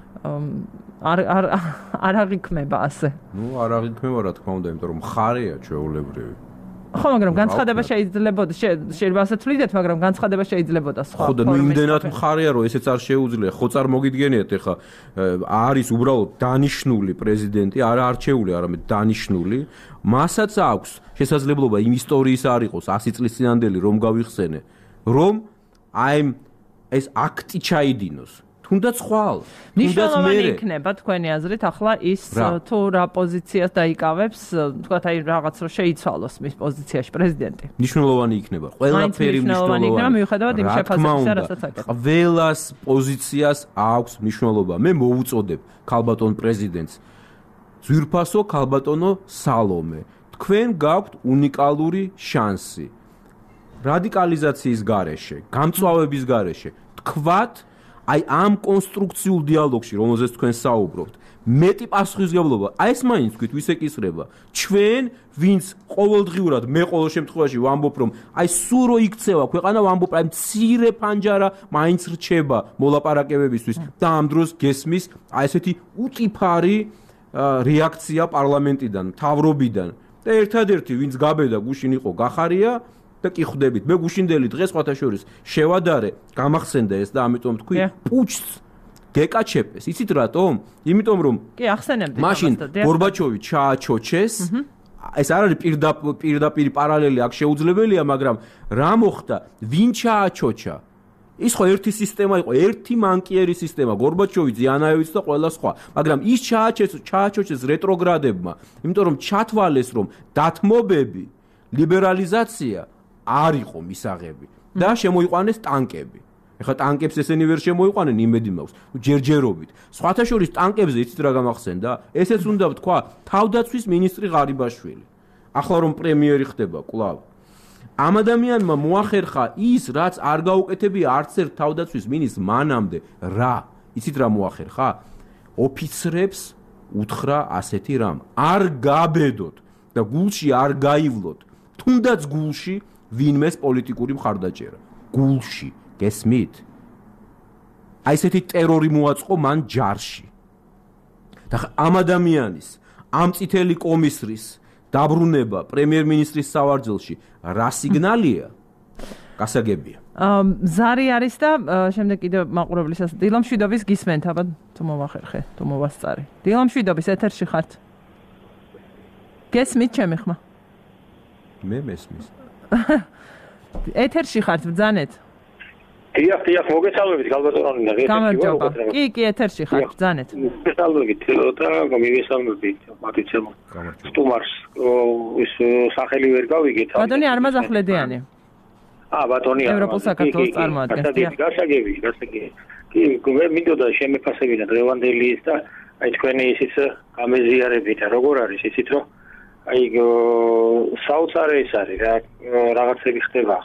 არ არ არ აღიქმება ასე. ნუ არ აღიქმება რა თქმა უნდა, იმიტომ რომ ხარეა ჩვეულებრივი. ხო, მაგრამ განცხადება შეიძლებოდა, შეიძლება ასე თვლიდეთ, მაგრამ განცხადება შეიძლებოდა სხვა. ხო და ნუ იმდენად მხარეა, რომ ესეც არ შეუძლია. ხო წარმოგიდგენიათ, ეხა არის უბრალოდ დანიშნული პრეზიდენტი, არა არჩეული, არამედ დანიშნული. მასაც აქვს შესაძლებლობა იმ ისტორიის არ იყოს ასი წლის წინანდელი რომ გავიხსენე, რომ აი ეს აქტი ჩაიდინოს. თუნდაც ხვალ, თუნდაც მერე იქნება თქვენი აზრით ახლა ის თუ რა პოზიციას დაიკავებს, თქვათ აი რაღაც რომ შეიცვალოს მის პოზიციაში პრეზიდენტი. მნიშვნელოვანი იქნება. ყველაფერი მნიშვნელოვანი იქნება მიუხედავად იმ შეფასებისა, რასაც აკეთებს. ყველას პოზიციას აქვს მნიშვნელობა. მე მოუწოდებ ქალბატონ პრეზიდენტს ძვირფასო ქალბატონო სალომე. თქვენ გაქვთ უნიკალური შანსი. რადიკალიზაციის გარეშე, გამწვავების გარეშე, თქვათ აი ამ კონსტრუქციულ დიალოგში, რომელზეც თქვენ საუბრობთ, მეტი პასუხისმგებლობა. აი ეს მაინც თქვით, ვის ეკისრება? ჩვენ, ვინც ყოველდღიურად მე ყოველ შემთხვევაში ვამბობ, რომ აი სულ რო იქცევა ქვეყანა, ვამბობ, აი მცირე ფანჯარა მაინც რჩება მოლაპარაკებებისთვის და ამ დროს გესმის აი ესეთი უტიფარი რეაქცია პარლამენტიდან, მთავრობიდან. და ერთადერთი, ვინც გაბედა გუშინ იყო გახარია და კი ხვდებით. მე გუშინდელი დღეს სხვათა შორის შევადარე, გამახსენდა ეს და ამიტომ თქვი, პუჩს გეკაჩეპეს. იცით რატომ? იმიტომ რომ კი ახსენებდი მაშინ გორბაჩოვი ჩააჩოჩეს. ეს არ არის პირდაპირ პირდაპირ პარალელი აქ შეუძლებელია, მაგრამ რა მოხდა? ვინ ჩააჩოჩა? ის ხო ერთი სისტემა იყო, ერთი მანკიერი სისტემა, გორბაჩოვი, ზიანაევიც და ყველა სხვა. მაგრამ ის ჩააჩეს, ჩააჩოჩეს რეტროგრადებმა, იმიტომ რომ ჩათვალეს, რომ დათმობები, ლიბერალიზაცია არ იყო მისაღები და შემოიყვანეს ტანკები. ეხლა ტანკებს ესენი ვერ შემოიყვანენ, იმედი მაქვს, ჯერჯერობით. სხვათა შორის ტანკებზე იცით რა გამახსენდა? ესეც უნდა ვთქვა, თავდაცვის მინისტრი ღარიბაშვილი. ახლა რომ პრემიერი ხდება კვლავ. ამ ადამიანმა მოახერხა ის, რაც არ გაუკეთებია არც ერთ თავდაცვის მინისტრს მანამდე. რა? იცით რა მოახერხა? ოფიცრებს უთხრა ასეთი რამ. არ გაბედოთ და გულში არ გაივლოთ. თუნდაც გულში ვინმეს პოლიტიკური მხარდაჭერა. გულში, გესმით? აი ესეთი ტერორი მოაწყო მან ჯარში. და ამ ადამიანის, ამ წითელი კომისრის დაბრუნება პრემიერ-მინისტრის სავარძელში რა სიგნალია? გასაგებია. ზარი არის და შემდეგ კიდევ მაყურებლისას დილამშვიდობის გისმენთ, აბა თუ მოვახერხე, თუ მოვასწარი. დილამშვიდობის ეთერში ხართ. გესმით ჩემი ხმა? მე მესმის. ეთერში ხართ, ბრძანეთ. დიახ, დიახ, მოგესალმებით, გალბატონი და გამარჯობა. კი, კი, ეთერში ხართ, ბრძანეთ. მოგესალმებით და მოგესალმებით, მათიცემ. სტუმარს ის სახელი ვერ გავიგეთ. ბატონი არმაზ ახვლედიანი. აა, ბატონი ევროპულ საქართველოს წარმოადგენს. გასაგები, გასაგები. კი, მე მინდოდა შემეფასებინა დღევანდელი ის და აი თქვენი ისიც გამეზიარებით, როგორ არის ისიც რომ აი საოცარი ის არის რა, რაღაცები ხდება.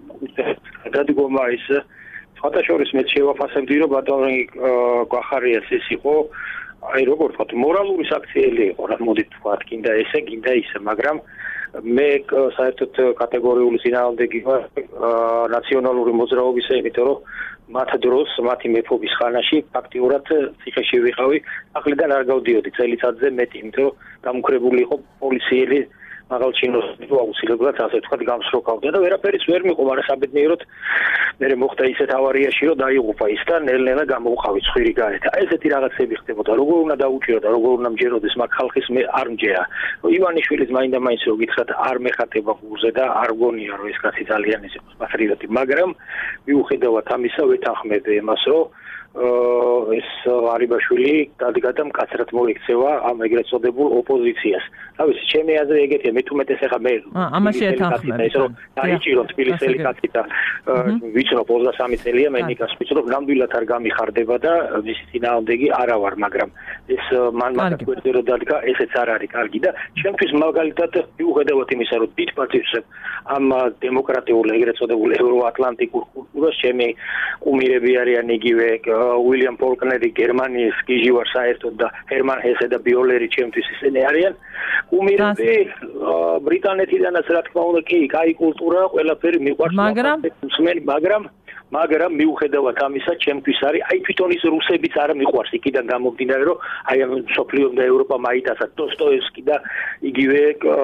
გადადგომა ის სხვათა შორის მე შევაფასებდი რომ ბატონი გვახარიას ის იყო აი როგორ ვთქვათ მორალური საქციელი იყო რა მოდით ვთქვათ კიდე ესე კიდე ისე მაგრამ მე საერთოდ კატეგორიული წინააღმდეგი ვარ ნაციონალური მოძრაობისა იმიტომ რომ მათ დროს მათი მეფობის ხანაში ფაქტიურად ციხეში ვიყავი ახლიდან არ გავდიოდი წელიწადზე მეტი იმიტომ რომ დამუქრებული იყო პოლიციელი მაღალჩინოს აუცილებლად ასე ვთქვათ გამსროქავდა და ვერაფერიც ვერ მიყო, მაგრამ საბედნიეროდ მე მოხდა ისეთ ავარიაში, რომ დაიღუპა ის და ნელ-ნელა გამოვყავი ცხვირი გარეთ. აი ესეთი რაღაცები ხდებოდა. როგორ უნდა დაუჭირო და როგორ უნდა მჯეროდეს, მაგ ხალხის მე არ მჯერა. ივანიშვილის მაინდა-მაინც რო გითხრათ, არ მეხატება გულზე და არ გონია, რომ ეს კაცი ძალიან ის იყო პატრიოტი, მაგრამ მიუხედავად ამისა ვეთანხმები იმას, რომ ეს ღარიბაშვილი დადგა მკაცრად მოიქცევა ამ ეგრეთ წოდებულ ოპოზიციას. თავისი ჩემი აზრი ეგეთია, მე თუმეტეს ახლა მე ამაში ეთანხმები. ეს რომ დაიჭირო თბილისელი კაცი და ვიცნობ ოცდასამი წელია მე ნიკას ვიცნობ, ნამდვილად არ გამიხარდება და მისი წინააღმდეგი არა ვარ, მაგრამ ეს მან მაგათ გვერდზე დადგა, ესეც არ არის კარგი და ჩემთვის მაგალითად მიუხედავად იმისა, რომ დიდ პარტიებს ამ დემოკრატიულ ეგრეთ წოდებულ ევროატლანტიკურ კულტურას ჩემი კუმირები არიან იგივე უილიამ ფოლკნერი გერმანიის გიჟი ვარ საერთოდ და ჰერმან ჰესე და ბიოლერი ჩემთვის ისინი არიან კუმირები ბრიტანეთიდანაც რა თქმა უნდა კი კაი კულტურა ყველაფერი მიყვარს მაგრამ მაგრამ მაგრამ მიუხედავად ამისა ჩემთვის არის აი თვითონ ის რუსებიც არ მიყვარს იქიდან გამომდინარე რომ აი ამ სოფლიომ და ევროპამ აიტაცა დოსტოევსკი და იგივე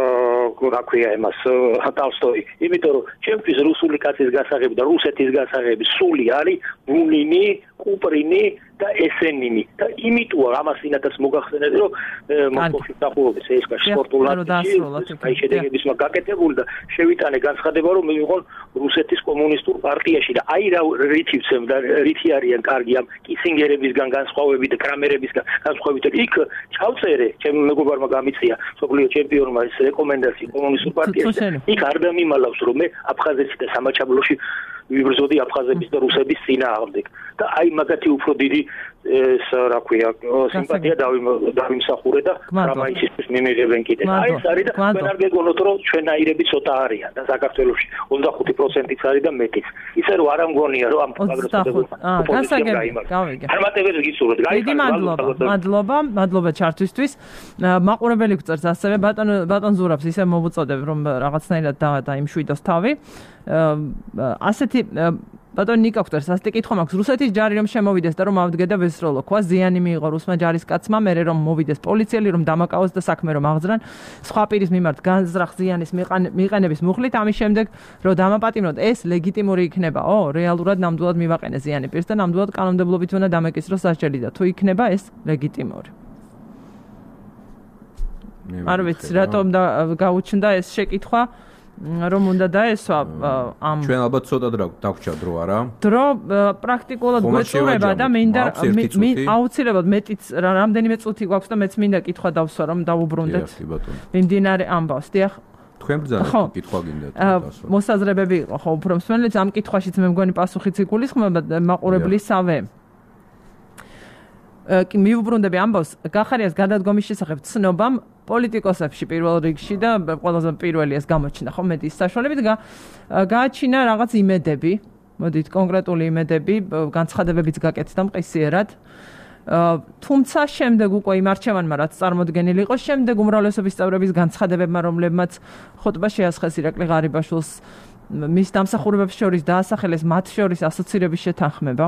რა ქვია იმას ტოლსტოი იმიტომ რომ ჩემთვის რუსული კაცის გასაღები და რუსეთის გასაღები სული არის ბუნინი კუპრინი და ესენინი და იმიტომ ამას ინათაც მოგახსენეთ რომ მოსკოვში დახურობის ეს სპორტულ აქტივობებში აი შედეგების მაგაკეთებული და შევიტანე განცხადება რომ მე ვიყო რუსეთის კომუნისტურ პარტიაში და აი რა რითი ვცემ და რითი არიან კარგი ამ კისინგერებისგან განსხვავებით და კრამერებისგან განსხვავებით იქ ჩავწერე ჩემ მეგობარმა გამიწია სოფლიო ჩემპიონმა ეს რეკომენდაცია კომუნისტურ პარტიაში იქ არ დამიმალავს რომ მე აფხაზეთის და სამაჩაბლოში ვიბრძოდი აფხაზების და რუსების წინააღმდეგ და აი მაგათი უფრო დიდი ეს რა ქვია სიმპათია დავიმსახურე და რამაიცისთვის მიმიღებენ კიდე აი ეს არის და თქვენ არ გეგონოთ რომ ჩვენაირები ცოტა არიან და საქართველოში ოცდახუთი პროცენტიც არის და მეტიც ისე რომ არ ამგონია რომ ამ პროგრესებმა გავიგე წარმატებებს გისურვებთ დიდი მადლობა მადლობა მადლობა ჩართვისთვის მაყურებელი გწერს ასევე ბატონ ბატონ ზურაბს ისე მოვუწოდებ რომ რაღაცნაირად დაიმშვიდოს თავი ასეთი ბატონ ნიკა გწერს ასეთი კითხვა მაქვს რუსეთის ჯარი რომ შემოვიდეს და რომ ავდგე და ვესროლო ქვა ზიანი მიიღო რუსმა ჯარის კაცმა მერე რომ მოვიდეს პოლიციელი რომ დამაკავოს და საქმე რომ აღძრან სხვა პირის მიმართ განზრახ ზიანის მიყენების მუხლით ამის შემდეგ რომ დამაპატიმროთ ეს ლეგიტიმური იქნებაო რეალურად ნამდვილად მივაყენე ზიანი პირს და ნამდვილად კანონმდებლობით უნდა დამეკისროს სასჯელი და თუ იქნება ეს ლეგიტიმური არ ვიცი რატომ გაუჩნდა ეს შეკითხვა რომ უნდა დაესვა ამ ჩვენ ალბათ ცოტა დაგვრჩა დრო არა დრო პრაქტიკულად გვეწურება და მინდა აუცილებლად მეტიც რამდენიმე წუთი გვაქვს და მეც მინდა კითხვა დავსვა რომ დავუბრუნდეთ მიმდინარე ამბავს დიახ თქვენ ბრძანებთ კითხვა გინდათ დასვა მოსაზრებები იყო ხო უფრო მსმენელიც ამ კითხვაშიც მე მგონი პასუხიც იგულისხმება მაყურებლისავე კი მიუბრუნდები ამბავს გახარიას გადადგომის შესახებ ცნობამ პოლიტიკოსებში პირველ რიგში და ყველაზე პირველი ეს გამოჩნდა ხო მედიის საშუალებით გააჩინა რაღაც იმედები მოდით კონკრეტული იმედები განცხადებებიც გაკეთდა მყისიერად თუმცა შემდეგ უკვე იმ არჩევანმა რაც წარმოდგენილი იყო შემდეგ უმრავლესობის წევრების განცხადებებმა რომლებმაც ხოტბა შეასხეს ირაკლი ღარიბაშვილს მის დამსახურებებს შორის დაასახელეს მათ შორის ასოცირების შეთანხმება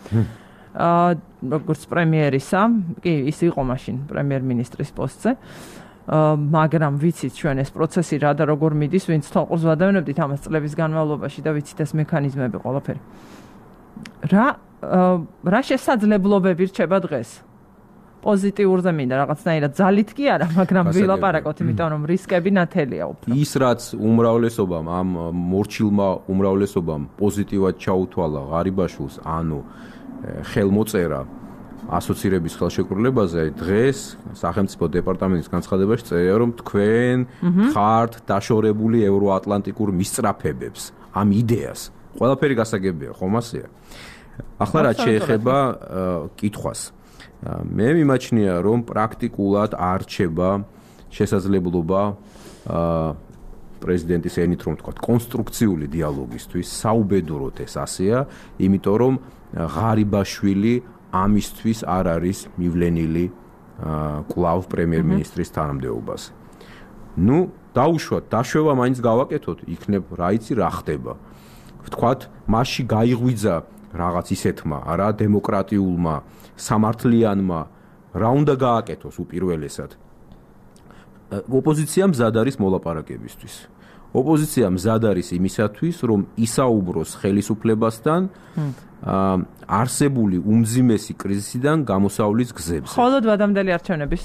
აა როგორც პრემიერისა, კი, ის იყო მაშინ პრემიერ-მინისტრის პოსტზე. აა მაგრამ ვიცით ჩვენ ეს პროცესი რა და როგორ მიდის, ვინც თვალყურს ვადევნებდით ამას წლების განმავლობაში და ვიცით ეს მექანიზმები ყველაფერი. რა რა შესაძლებლობები რჩება დღეს? პოზიტიურზე მინდა რაღაცნაირად ძალით კი არა, მაგრამ ვილაპარაკოთ, იმიტომ რომ რისკები ნათელია უფრო. ის რაც უმრავლესობამ ამ მორჩილმა უმრავლესობამ პოზიტიურად ჩაუთვალა ღარიბაშვილს, ანუ ხელმოწერა ასოცირების ხელშეკრულებაზე დღეს სახელმწიფო დეპარტამენტის განცხადებაში წერია რომ თქვენ ხართ დაშორებული ევროატლანტიკურ მისწრაფებებს ამ იდეას ყველაფერი გასაგებია ხომ ასეა ახლა რაც შეეხება კითხვას მე მიმაჩნია რომ პრაქტიკულად არ რჩება შესაძლებლობა პრეზიდენტის ენით რომ თქვა კონსტრუქციული დიალოგისთვის საუბედუროთ ეს ასეა იმიტომ რომ ღარიბაშვილი ამისთვის არ არის მივლენილი კლავ პრემიერ-მინისტრის თანამდებობას. ნუ დაუშვათ, დაშვება მაინც გავაკეთოთ, იქნებ რა იცი რა ხდება. ვთქვათ, მასში გაიღვიძა რაღაც ისეთმა, არა დემოკრატიულმა, სამართლიანმა, რა უნდა გააკეთოს უპირველესად. ოპოზიცია მზად არის მოლაპარაკებისთვის. ოპოზიცია მზად არის იმისათვის, რომ ისაუბროს ხელისუფლებასთან არსებული უმძიმესი კრიზისიდან გამოსავლის გზებზე. მხოლოდ ვადამდელი არჩევნების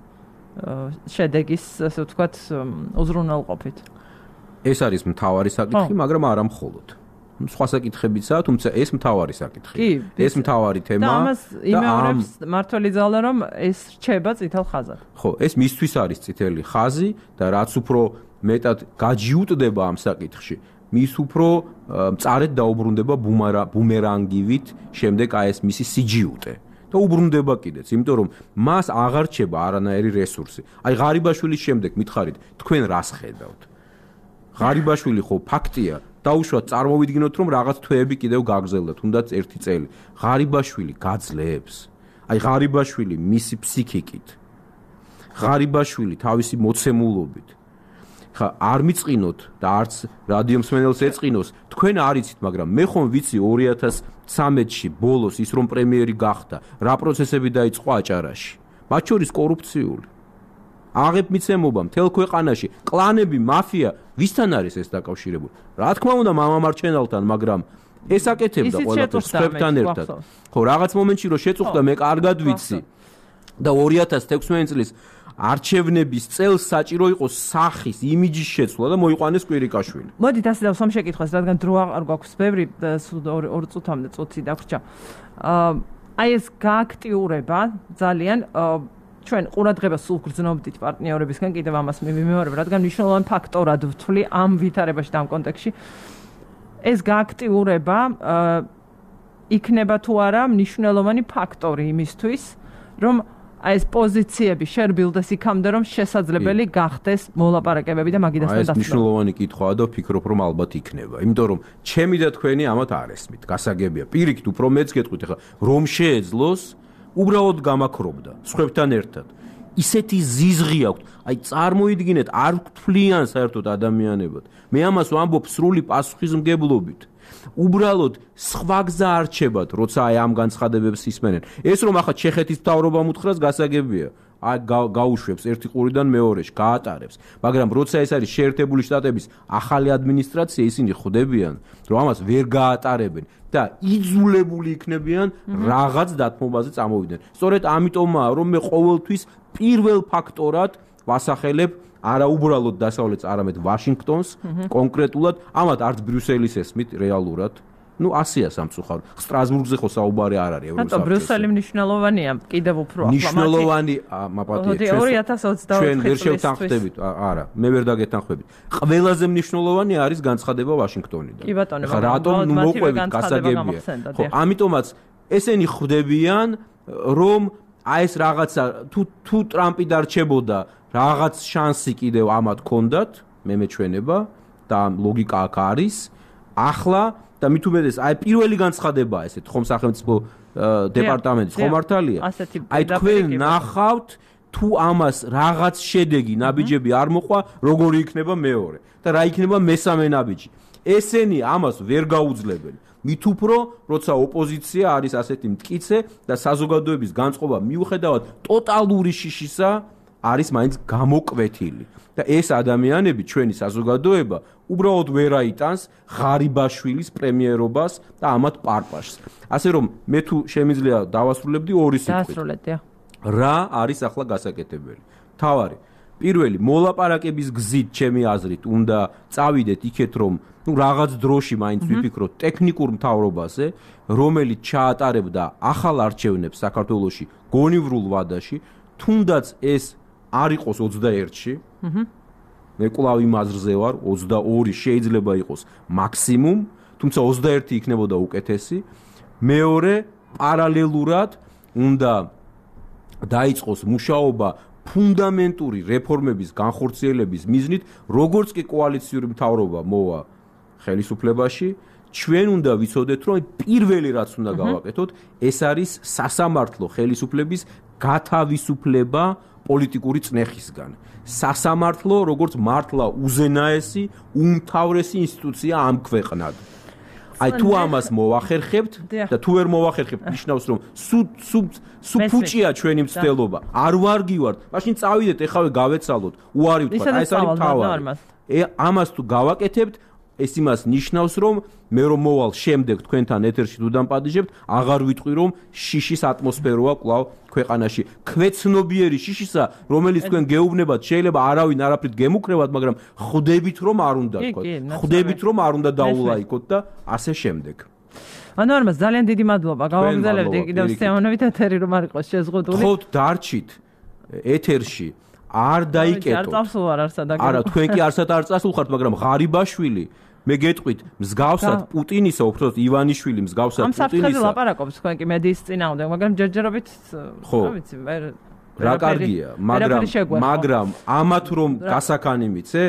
შედეგის, ასე ვთქვათ, უზრუნველყოფით. ეს არის მთავარი საკითხი, მაგრამ არა მხოლოდ. სხვა საკითხებიცაა, თუმცა ეს მთავარი საკითხია. ეს მთავარი თემა და ამას იმეორებს მართველი ძალა, რომ ეს რჩება წითელ ხაზად. ხო, ეს მისთვის არის წითელი ხაზი და რაც უფრო მეტად გაჯიუტდება ამ საკითხში, მის უფრო მწარედ დაუბრუნდება ბუმერანგივით შემდეგ აი ეს მისი სიჯიუტე და უბრუნდება კიდეც, იმიტომ რომ მას აღარ რჩება არანაირი რესურსი. აი ღარიბაშვილის შემდეგ მითხარით, თქვენ რას ხედავთ? ღარიბაშვილი ხო ფაქტია, დაუშვათ წარმოვიდგინოთ რომ რაღაც თვეები კიდევ გაგრძელდა, თუნდაც ერთი წელი. ღარიბაშვილი გაძლებს. აი ღარიბაშვილი მისი ფსიქიკით. ღარიბაშვილი თავისი მოცემულობით ხა არ მიწყინოთ და არც რადიო მსმენელს ეწყინოს თქვენ არ იცით მაგრამ მე ხომ ვიცი ორი ათას ცხრამეტში ბოლოს ის რომ პრემიერი გახდა რა პროცესები დაიწყო აჭარაში მათ შორის კორუფციული აღებ მიცემობა მთელ ქვეყანაში კლანები მაფია ვისთან არის ეს დაკავშირებული რა თქმა უნდა მამამარჩენელთან მაგრამ ეს აკეთებდა ყველაფერს სხვებთან ერთად ხო რაღაც მომენტში რომ შეწუხდა მე კარგად ვიცი და ორი ათას თექვსმეტი წლის არჩევნების წელს საჭირო იყო სახის იმიჯის შეცვლა და მოიყვანეს კვირიკაშვილი. მოდით ასე დავსვამ შეკითხვას, რადგან დრო არ გვაქვს ბევრი, ორ წუთამდე წუთი დაგვჭა. აი ეს გააქტიურება ძალიან ჩვენ ყურადღებას სულ გრძნობდით პარტნიორებისგან, კიდევ ამას მიმეორებ, რადგან მნიშვნელოვანი ფაქტორად ვთვლი ამ ვითარებაში და ამ კონტექსტში. ეს გააქტიურება იქნება თუ არა მნიშვნელოვანი ფაქტორი იმისთვის, რომ აი ეს პოზიციები შერბილდეს იქამდე რომ შესაძლებელი გახდეს მოლაპარაკებები და მაგიდასთან დასწრება. აი ეს მნიშვნელოვანი კითხვაა და ვფიქრობ რომ ალბათ იქნება. იმიტომ რომ ჩემი და თქვენი ამათ არ ესმით. გასაგებია. პირიქით უფრო მეც გეტყვით ახლა რომ შეეძლოს უბრალოდ გამაქრობდა სხვებთან ერთად. ისეთი ზიზღი აქვს. აი წარმოიდგინეთ არ გთვლიან საერთოდ ადამიანებად. მე ამას ვამბობ სრული პასუხისმგებლობით. უბრალოდ სხვა გზა არჩებათ, როცა აი ამ განცხადებებს ისმენენ. ეს რომ ახლა ჩეხეთის მთავრობამ უთხრას გასაგებია. აი გაუშვებს ერთი ყურიდან მეორეში, გაატარებს. მაგრამ როცა ეს არის შეერთებული შტატების ახალი ადმინისტრაცია, ისინი ხვდებიან, რომ ამას ვერ გაატარებენ და იძულებული იქნებიან რაღაც დათმობაზე წამოვიდნენ. სწორედ ამიტომაა, რომ მე ყოველთვის პირველ ფაქტორად ვასახელებ არა უბრალოდ დასავლეთს, არამედ ვაშინგტონს კონკრეტულად, ამათ არც ბრიუსელის ესმით რეალურად. Ну, ასია სამწუხაროდ. სტრასბურგზე ხო საუბარი არ არის ევროსაბჭოს. რატო ბრიუსელი მნიშვნელოვანია კიდევ უფრო ახლა? მნიშვნელოვანი, მაპატიეთ, ორი ათას ოცდაოთხ ჩვენ ვერ შევთანხმდებით, არა, მე ვერ დაგეთანხმებით. ყველაზე მნიშვნელოვანი არის განცხადება ვაშინგტონიდან. კი ბატონო, ხა რატომ ნუ მოყვებით გასაგებია. ხო, ამიტომაც ესენი ხვდებიან, რომ აი ეს რაღაცა თუ თუ ტრამპი დარჩებოდა, რაღაც შანსი კიდევ ამათ ქონდათ, მე მეჩვენება და ლოგიკა აქ არის. ახლა და მით უმეტეს აი პირველი განცხადებაა ესეთ ხომ სახელმწიფო დეპარტამენტის ხომ მართალია? აი თქვენ ნახავთ თუ ამას რაღაც შედეგი ნაბიჯები არ მოყვა, როგორი იქნება მეორე და რა იქნება მესამე ნაბიჯი. ესენი ამას ვერ გაუძლებენ. მით უფრო, როცა ოპოზიცია არის ასეთი მტკიცე და საზოგადოების განწყობა მიუხედავად ტოტალური შიშისა არის მაინც გამოკვეთილი. და ეს ადამიანები ჩვენი საზოგადოება უბრალოდ ვერ აიტანს ღარიბაშვილის პრემიერობას და ამათ პარპაშს. ასე რომ მე თუ შემიძლია დავასრულებდი ორი სიტყვით. დაასრულეთ. რა არის ახლა გასაკეთებელი? თავარი, პირველი მოლაპარაკების გზით ჩემი აზრით უნდა წავიდეთ იქეთ რომ ну რაღაც დროში მაინც ვიფიქროთ ტექნიკურ მთავრობაზე, რომელიც ჩაატარებდა ახალ არჩევნებს საქართველოში გონივრულ ვადაში, თუნდაც ეს არ იყოს ოცდაერთში. აჰა. მე კვლავ იმ აზრზე ვარ, ოცდაორი შეიძლება იყოს მაქსიმუმ, თუმცა ოცდაერთი იქნებოდა უკეთესი. მეორე, პარალელურად უნდა დაიწყოს მუშაობა ფუნდამენტური რეფორმების განხორციელების მიზნით, როგორც კი კოალიციური მთავრობა მოვა ხელისუფლებაში, ჩვენ უნდა ვიცოდეთ, რომ პირველი რაც უნდა გავაკეთოთ, ეს არის სასამართლო ხელისუფლების გათავისუფლება პოლიტიკური წნეხისგან. სასამართლო როგორც მართლა უზენაესი, უმთავრესი ინსტიტუცია ამ ქვეყნად. აი თუ ამას მოვახერხებთ და თუ ვერ მოვახერხებთ, ნიშნავს რომ სუ სუ სუ ფუჭია ჩვენი მცდელობა. არ ვარგივართ, მაშინ წავიდეთ, ეხავე გავეცალოთ. უარი ვთქვა, აი ეს არის თავი. ე ამას თუ გავაკეთებთ, ეს იმას ნიშნავს, რომ მე რომ მოვალ შემდეგ თქვენთან ეთერში თუ დამპატიჟებთ, აღარ ვიტყვი რომ შიშის ატმოსფეროა კვლავ ქვეყანაში. ქვეცნობიერი შიშისა, რომელიც თქვენ გეუბნებათ, შეიძლება არავინ არაფრით გემუქრებათ, მაგრამ ხვდებით რომ არ უნდა თქვა. ხვდებით რომ არ უნდა დაულაიქოთ და ასე შემდეგ. ანუ არმას ძალიან დიდი მადლობა. გავაგზავნებდი კიდევ სტეანოვით ეთერი რომ არ იყოს შეზღუდული. ხო, დარჩით ეთერში. არ დაიკეტოთ. არ წავსულ არ არსად აგერ. არა, თქვენ კი არსად არ წასულხართ, მაგრამ ღარიბაშვილი მე გეტყვით, მსგავსად პუტინისა, უბრალოდ ივანიშვილი მსგავსად პუტინისა. ამ საფრთხეზე ლაპარაკობს თქვენ კი მედიის წინააღმდეგ, მაგრამ ჯერჯერობით რა ვიცი, რა კარგია, მაგრამ მაგრამ ამათ რომ გასაქანი მიცე?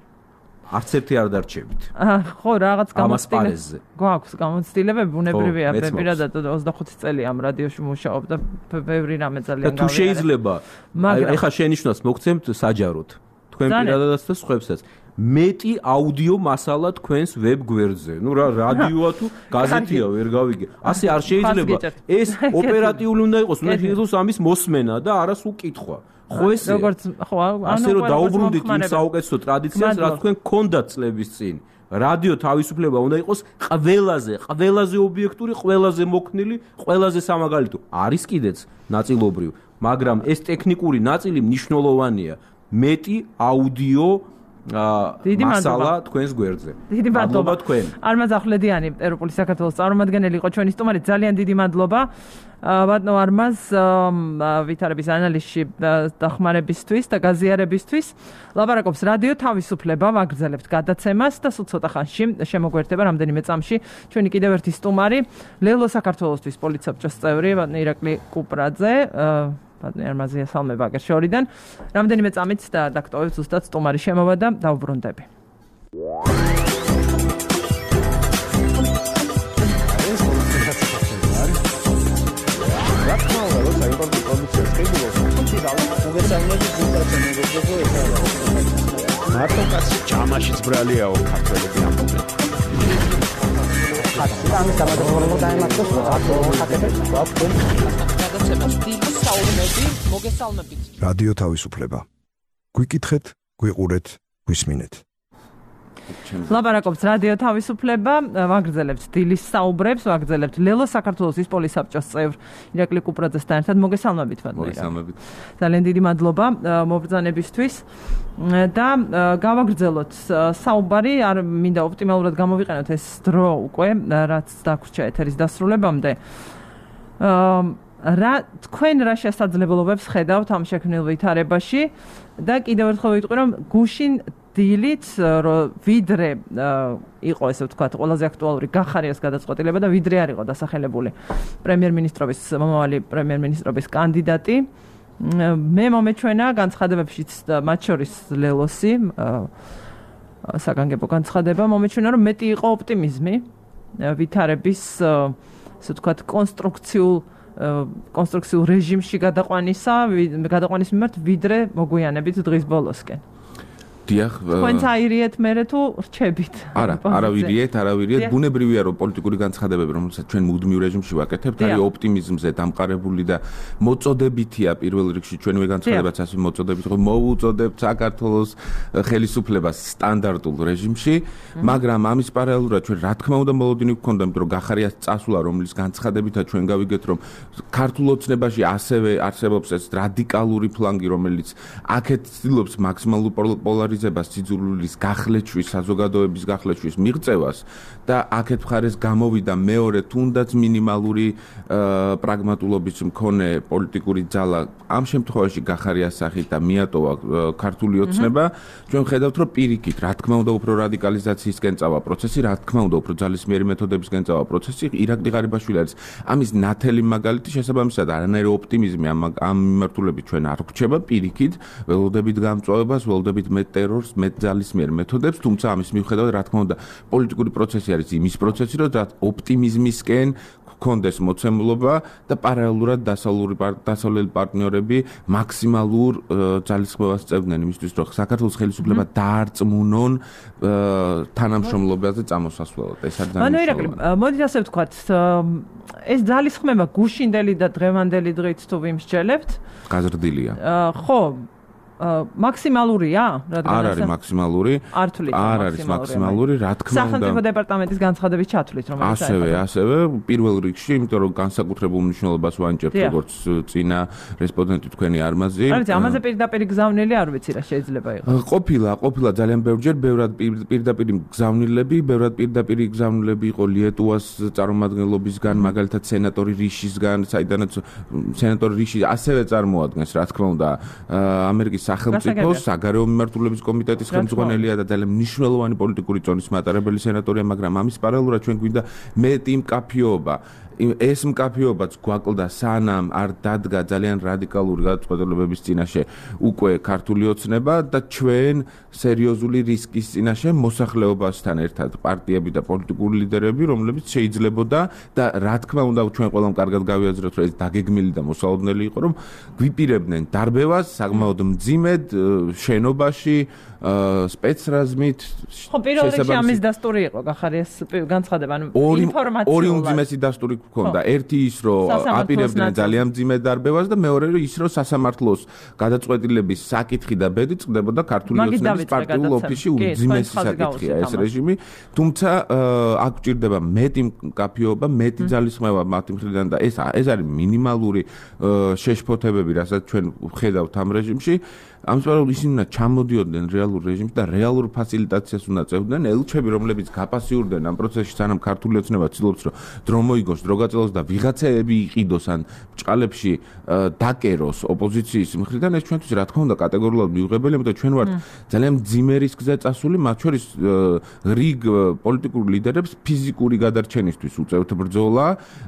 არც ერთი არ დარჩებით. ხო, რაღაც გამოცდილებები. გვაქვს გამოცდილებები, ბუნებრივია, პირადად ოცდახუთი წელი ამ რადიოში მუშაობ და ბევრი რამე ძალიან გავიარე. თუ შეიძლება, აი ხა შენიშნოს მოგცემთ საჯაროდ. თქვენ პირადადაც და სხვებსაც. მეტი აუდიო მასალა თქვენს ვებ გვერდზე. ნუ რა რადიოა თუ გაზეთია ვერ გავიგე. ასე არ შეიძლება. ეს ოპერატიული უნდა იყოს, უნდა იყოს ამის მოსმენა და არა სულ კითხვა. ხო ესე. როგორც ხო, ასე რომ დაუბრუნდით იმ საუკეთესო ტრადიციას, რაც თქვენ გქონდათ წლების წინ. რადიო თავისუფლება უნდა იყოს ყველაზე, ყველაზე ობიექტური, ყველაზე მოქნილი, ყველაზე სამაგალითო. არის კიდეც ნაწილობრივ, მაგრამ ეს ტექნიკური ნაწილი მნიშვნელოვანია. მეტი აუდიო დიდი მასალა თქვენს გვერდზე. დიდი მადლობა თქვენ. არმაზ ახვლედიანი, ევროპული საქართველოს წარმომადგენელი იყო ჩვენი სტუმარი. ძალიან დიდი მადლობა. ბატონო არმაზ, ვითარების ანალიზში დახმარებისთვის და გაზიარებისთვის. ლაპარაკობს რადიო თავისუფლება, ვაგრძელებთ გადაცემას და სულ ცოტა ხანში შემოგვერთება რამდენიმე წამში ჩვენი კიდევ ერთი სტუმარი, ლელო საქართველოსთვის პოლიცაბჭოს წევრი, ბატონო ირაკლი კუპრაძე. ბატონო არმაზია სალმება აგერ შორიდან. რამდენიმე წამით და დაქტოვებ ზუსტად სტუმარი შემოვა და დავუბრუნდები. მარტო კაცი ჯამაშიც ბრალიაო ქართველები ამბობენ. ამის გამოდროულობა დაემართოს რადიო თავისუფლება. გვიკითხეთ, გვიყურეთ, გვისმინეთ. ლაპარაკობს რადიო თავისუფლება, ვაგრძელებთ დილის საუბრებს, ვაგრძელებთ ლელო საქართველოს ის პოლის საბჭოს წევრ ირაკლი კუპრაძესთან ერთად. მოგესალმებით ვადმე. მოგესალმებით. ძალიან დიდი მადლობა მობრძანებისთვის და გავაგრძელოთ საუბარი, არ მინდა ოპტიმალურად გამოვიყენოთ ეს დრო უკვე, რაც დაგვრჩა ეთერის დასრულებამდე. რა თქვენ რა შესაძლებლობებს ხედავთ ამ შექმნილ ვითარებაში და კიდევ ერთხელ ვიტყვი რომ გუშინ დილით ვიდრე იყო ესე ვთქვათ ყველაზე აქტუალური გახარიას გადაწყვეტილება და ვიდრე არ იყო დასახელებული პრემიერ-მინისტრობის მომავალი პრემიერ-მინისტრობის კანდიდატი მე მომეჩვენა განცხადებებშიც მათ შორის ლელოსი საგანგებო განცხადება მომეჩვენა რომ მეტი იყო ოპტიმიზმი ვითარების ესე ვთქვათ კონსტრუქციულ კონსტრუქციულ რეჟიმში გადაყვანისა გადაყვანის მიმართ ვიდრე მოგვიანებით დღის ბოლოსკენ. დიახ, თქვენც აირიეთ მერე თუ რჩებით? არა, არავირიეთ, არავირიეთ. ბუნებრივია რომ პოლიტიკური განცხადებები, რომელსაც ჩვენ მუდმივ რეჟიმში ვაკეთებთ, არის ოპტიმიზმზე დამყარებული და მოწოდებითია პირველ რიგში ჩვენვე განცხადებაც ასე მოწოდებით, რომ მოუწოდებთ საქართველოს ხელისუფლებას სტანდარტულ რეჟიმში, მაგრამ ამის პარალელურად ჩვენ რა თქმა უნდა მოლოდინი გვქონდა, იმიტომ რომ გახარიას წასვლა, რომლის განცხადებითაც ჩვენ გავიგეთ, რომ ქართულ ოცნებაში ასევე არსებობს ეს რადიკალური ფლანგი, რომელიც აქეთ ცდილობს მაქსიმალურ პოლარიზაციას სიძულვილის გახლეჩვის, საზოგადოების გახლეჩვის მიღწევას და აქეთ მხარეს გამოვიდა მეორე თუნდაც მინიმალური პრაგმატულობის მქონე პოლიტიკური ძალა ამ შემთხვევაში გახარიას სახით და მიატოვა ქართული ოცნება ჩვენ ხედავთ რომ პირიქით რა თქმა უნდა უფრო რადიკალიზაციისკენ წავა პროცესი რა თქმა უნდა უფრო ძალისმიერი მეთოდებისკენ წავა პროცესი ირაკლი ღარიბაშვილი არის ამის ნათელი მაგალითი შესაბამისად არანაირი ოპტიმიზმი ამ ამ მიმართულებით ჩვენ არ გვჩება პირიქით ველოდებით გამწვავებას ველოდებით მეტ ტერორს მეტ ძალისმიერ მეთოდებს თუმცა ამის მიუხედავად რა თქმა უნდა პოლიტიკური პროცესი არის იმის პროცესი რომ ოპტიმიზმისკენ გქონდეს მოცემულობა და პარალელურად დასავლური დასავლელი პარტნიორები მაქსიმალურ ძალისხმევას წევდნენ იმისთვის რომ საქართველოს ხელისუფლება დაარწმუნონ თანამშრომლობაზე წამოსასვლელად ეს არის ანუ ირაკლი მოდით ასე ვთქვათ ეს ძალისხმევა გუშინდელი და დღევანდელი დღით თუ ვიმსჯელებთ გაზრდილია ხო მაქსიმალურია, რადგან არ არის მაქსიმალური. არ თვლით არ არის მაქსიმალური, რა თქმა უნდა. სახელმწიფო დეპარტამენტის განცხადების ჩათვლით, რომელიც ასევე, ასევე პირველ რიგში, იმიტომ რომ განსაკუთრებულ მნიშვნელობას ვანიჭებთ როგორც წინა რესპონდენტი თქვენი არმაზი. არ ვიცი, ამაზე პირდაპირ გზავნილი არ ვიცი რა შეიძლება იყოს. ყოფილა, ყოფილა ძალიან ბევრჯერ, ბევრად პირდაპირ გზავნილები, ბევრად პირდაპირ გზავნილები იყო ლიეტუვას წარმომადგენლობისგან, მაგალითად სენატორი რიშისგან, საიდანაც სენატორი რიში ასევე წარმოადგენს, რა თქმა უნდა, ამერიკის სახელმწიფოს საგარეო მიმართულების კომიტეტის ხელმძღვანელია და ძალიან მნიშვნელოვანი პოლიტიკური წონის მატარებელი სენატორია, მაგრამ ამის პარალელურად ჩვენ გვინდა მეტი მკაფიობა. ეს მკაფიობაც გვაკლდა სანამ არ დადგა ძალიან რადიკალური გადაწყვეტილებების წინაშე უკვე ქართული ოცნება და ჩვენ სერიოზული რისკის წინაშე მოსახლეობასთან ერთად პარტიები და პოლიტიკური ლიდერები, რომლებიც შეიძლებოდა და რა თქმა უნდა ჩვენ ყველამ კარგად გავიაზროთ, რომ ეს დაგეგმილი და მოსალოდნელი იყო, რომ გვიპირებდნენ დარბევას საკმაოდ მძიმედ შენობაში სპეცრაზმით ხო პირველ რიგში ამის დასტური იყო გახარიას განცხადება ანუ ინფორმაციულად ორი უმძიმესი დასტური გქონდა ერთი ის რომ აპირებდნენ ძალიან მძიმე დარბევას და მეორე რომ ის რომ სასამართლოს გადაწყვეტილების საკითხი და ბედი წყდებოდა ქართული ოცნების პარტიულ ოფისში უმძიმესი საკითხია ეს რეჟიმი თუმცა აქ გვჭირდება მეტი მკაფიობა მეტი ძალისხმევა მათი მხრიდან და ეს ეს არის მინიმალური შეშფოთებები რასაც ჩვენ ვხედავთ ამ რეჟიმში ამის პარალელურად ისინი უნდა ჩამოდიოდნენ რეალურ რეჟიმში და რეალურ ფასილიტაციას უნდა წევდნენ ელჩები, რომლებიც გაპასიურდნენ ამ პროცესში, სანამ ქართული ოცნება ცდილობს, რომ დრო მოიგოს, დრო გაწელოს და ვიღაცები იყიდოს ან ბჭყალებში დაკეროს ოპოზიციის მხრიდან, ეს ჩვენთვის რა თქმა უნდა კატეგორიულად მიუღებელი, იმიტომ ჩვენ ვართ ძალიან მძიმე რისკზე წასული, მათ შორის რიგ პოლიტიკურ ლიდერებს ფიზიკური გადარჩენისთვის უწევთ ბრძოლა,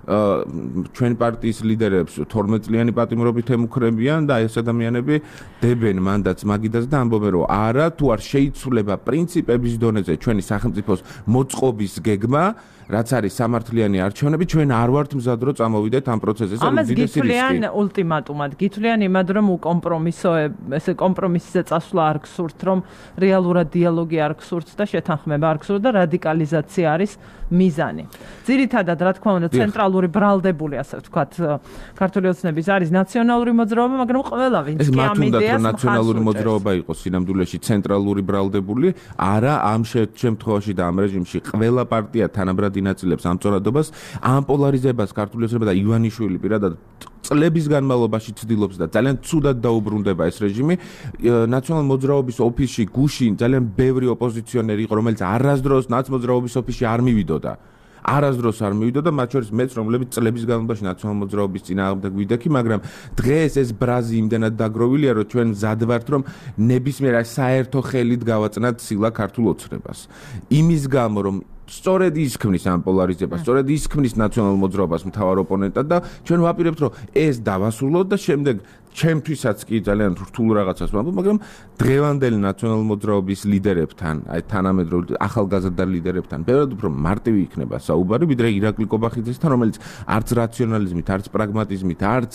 ჩვენ პარტიის ლიდერებს თორმეტ წლიანი პატიმრობით ემუქრებიან და ეს ადამიანები დებენ მანდატს მაგიდას და ამბობენ რომ არა თუ არ შეიცვლება პრინციპების დონეზე ჩვენი სახელმწიფოს მოწყობის გეგმა რაც არის სამართლიანი არჩევნები, ჩვენ არ ვართ მზად რომ წამოვიდეთ ამ პროცესზე. ამას გითვლიან ულტიმატუმად, გითვლიან იმად რომ უკომპრომისო, ესე კომპრომისზე წასვლა არ გსურთ, რომ რეალურად დიალოგი არ გსურთ და შეთანხმება არ გსურთ და რადიკალიზაცია არის მიზანი. ძირითადად, რა თქმა უნდა, ცენტრალური ბრალდებული, ასე ვთქვათ, ქართული ოცნების არის ნაციონალური მოძრაობა, მაგრამ ყველა ვინც კი ამ იდეას ნაციონალური მოძრაობა იყოს სინამდვილეში ცენტრალური ბრალდებული, არა ამ შემთხვევაში და ამ რეჟიმში ყველა პარტია თანაბრად ინაწილებს ამ წორადობას, ამ პოლარიზებას ქართული ოცნება და ივანიშვილი პირადად წლების განმავლობაში ცდილობს და ძალიან ცუდად დაუბრუნდება ეს რეჟიმი. ნაციონალური მოძრაობის ოფისში გუშინ ძალიან ბევრი ოპოზიციონერი იყო, რომელიც არასდროს ნაცმოძრაობის ოფისში არ მივიდოდა. არასდროს არ მივიდოდა, მათ შორის მეც, რომლებიც წლების განმავლობაში ნაციონალური მოძრაობის წინააღმდეგ ვიდექი, მაგრამ დღეს ეს ბრაზი იმდენად დაგროვილია, რომ ჩვენ მზად ვართ, რომ ნებისმიერ საერთო ხელით გავაწნათ სილა ქართულ ოცნებას. იმის გამო, რომ სწორედ ის ქმნის ამ პოლარიზებას, სწორედ ის ქმნის ნაციონალურ მოძრაობას მთავარ ოპონენტად და ჩვენ ვაპირებთ, რომ ეს დავასრულოთ და შემდეგ ჩემთვისაც კი ძალიან რთულ რაღაცას ვამბობ, მაგრამ დღევანდელი ნაციონალურ მოძრაობის ლიდერებთან, აი თანამედროვე ახალგაზრდა ლიდერებთან, ბევრად უფრო მარტივი იქნება საუბარი, ვიდრე ირაკლი კობახიძესთან, რომელიც არც რაციონალიზმით, არც პრაგმატიზმით, არც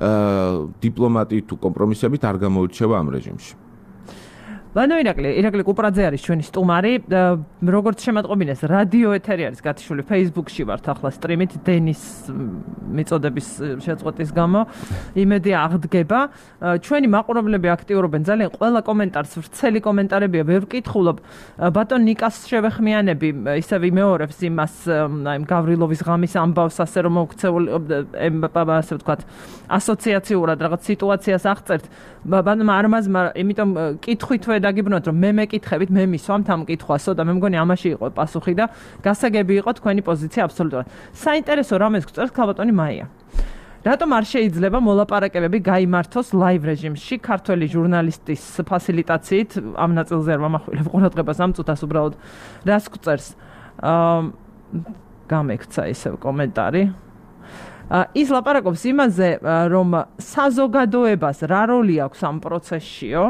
დიპლომატიით თუ კომპრომისებით არ გამოირჩევა ამ რეჟიმში. ლანო ირაკლი, ირაკლი კუპრაძე არის ჩვენი სტუმარი. როგორც შემატყობინეს, რადიო ეთერი არის გათიშული, Facebook-ში ვართ ახლა სტრიმით დენის მიწოდების შეწყვეტის გამო. იმედი აღდგება. ჩვენი მაყურებლები აქტიურობენ ძალიან, ყველა კომენტარს ვრცელი კომენტარებია, ვერ ვკითხულობ. ბატონ ნიკას შევეხმიანები, ისევ იმეორებს იმას, აი გავრილოვის ღამის ამბავს, ასე რომ მოქცეული, ასე ვთქვათ, ასოციაციურად რაღაც სიტუაციას აღწერთ. ბატონმა არმაზმა, იმიტომ კითხვით დაგიბრუნოთ, რომ მე მეკითხებით, მე მისვამთ ამ კითხვასო და მე მგონი ამაში იყო პასუხი და გასაგები იყო თქვენი პოზიცია აბსოლუტურად. საინტერესო რამეს გწერს ქალბატონი მაია. რატომ არ შეიძლება მოლაპარაკებები გაიმართოს ლაივ რეჟიმში ქართველი ჟურნალისტის ფასილიტაციით? ამ ნაწილზე არ ვამახვილებ ყურადღებას ამ წუთას უბრალოდ. რას გწერს? აა გამექცა ისევ კომენტარი. ის ლაპარაკობს იმაზე, რომ საზოგადოებას რა როლი აქვს ამ პროცესშიო?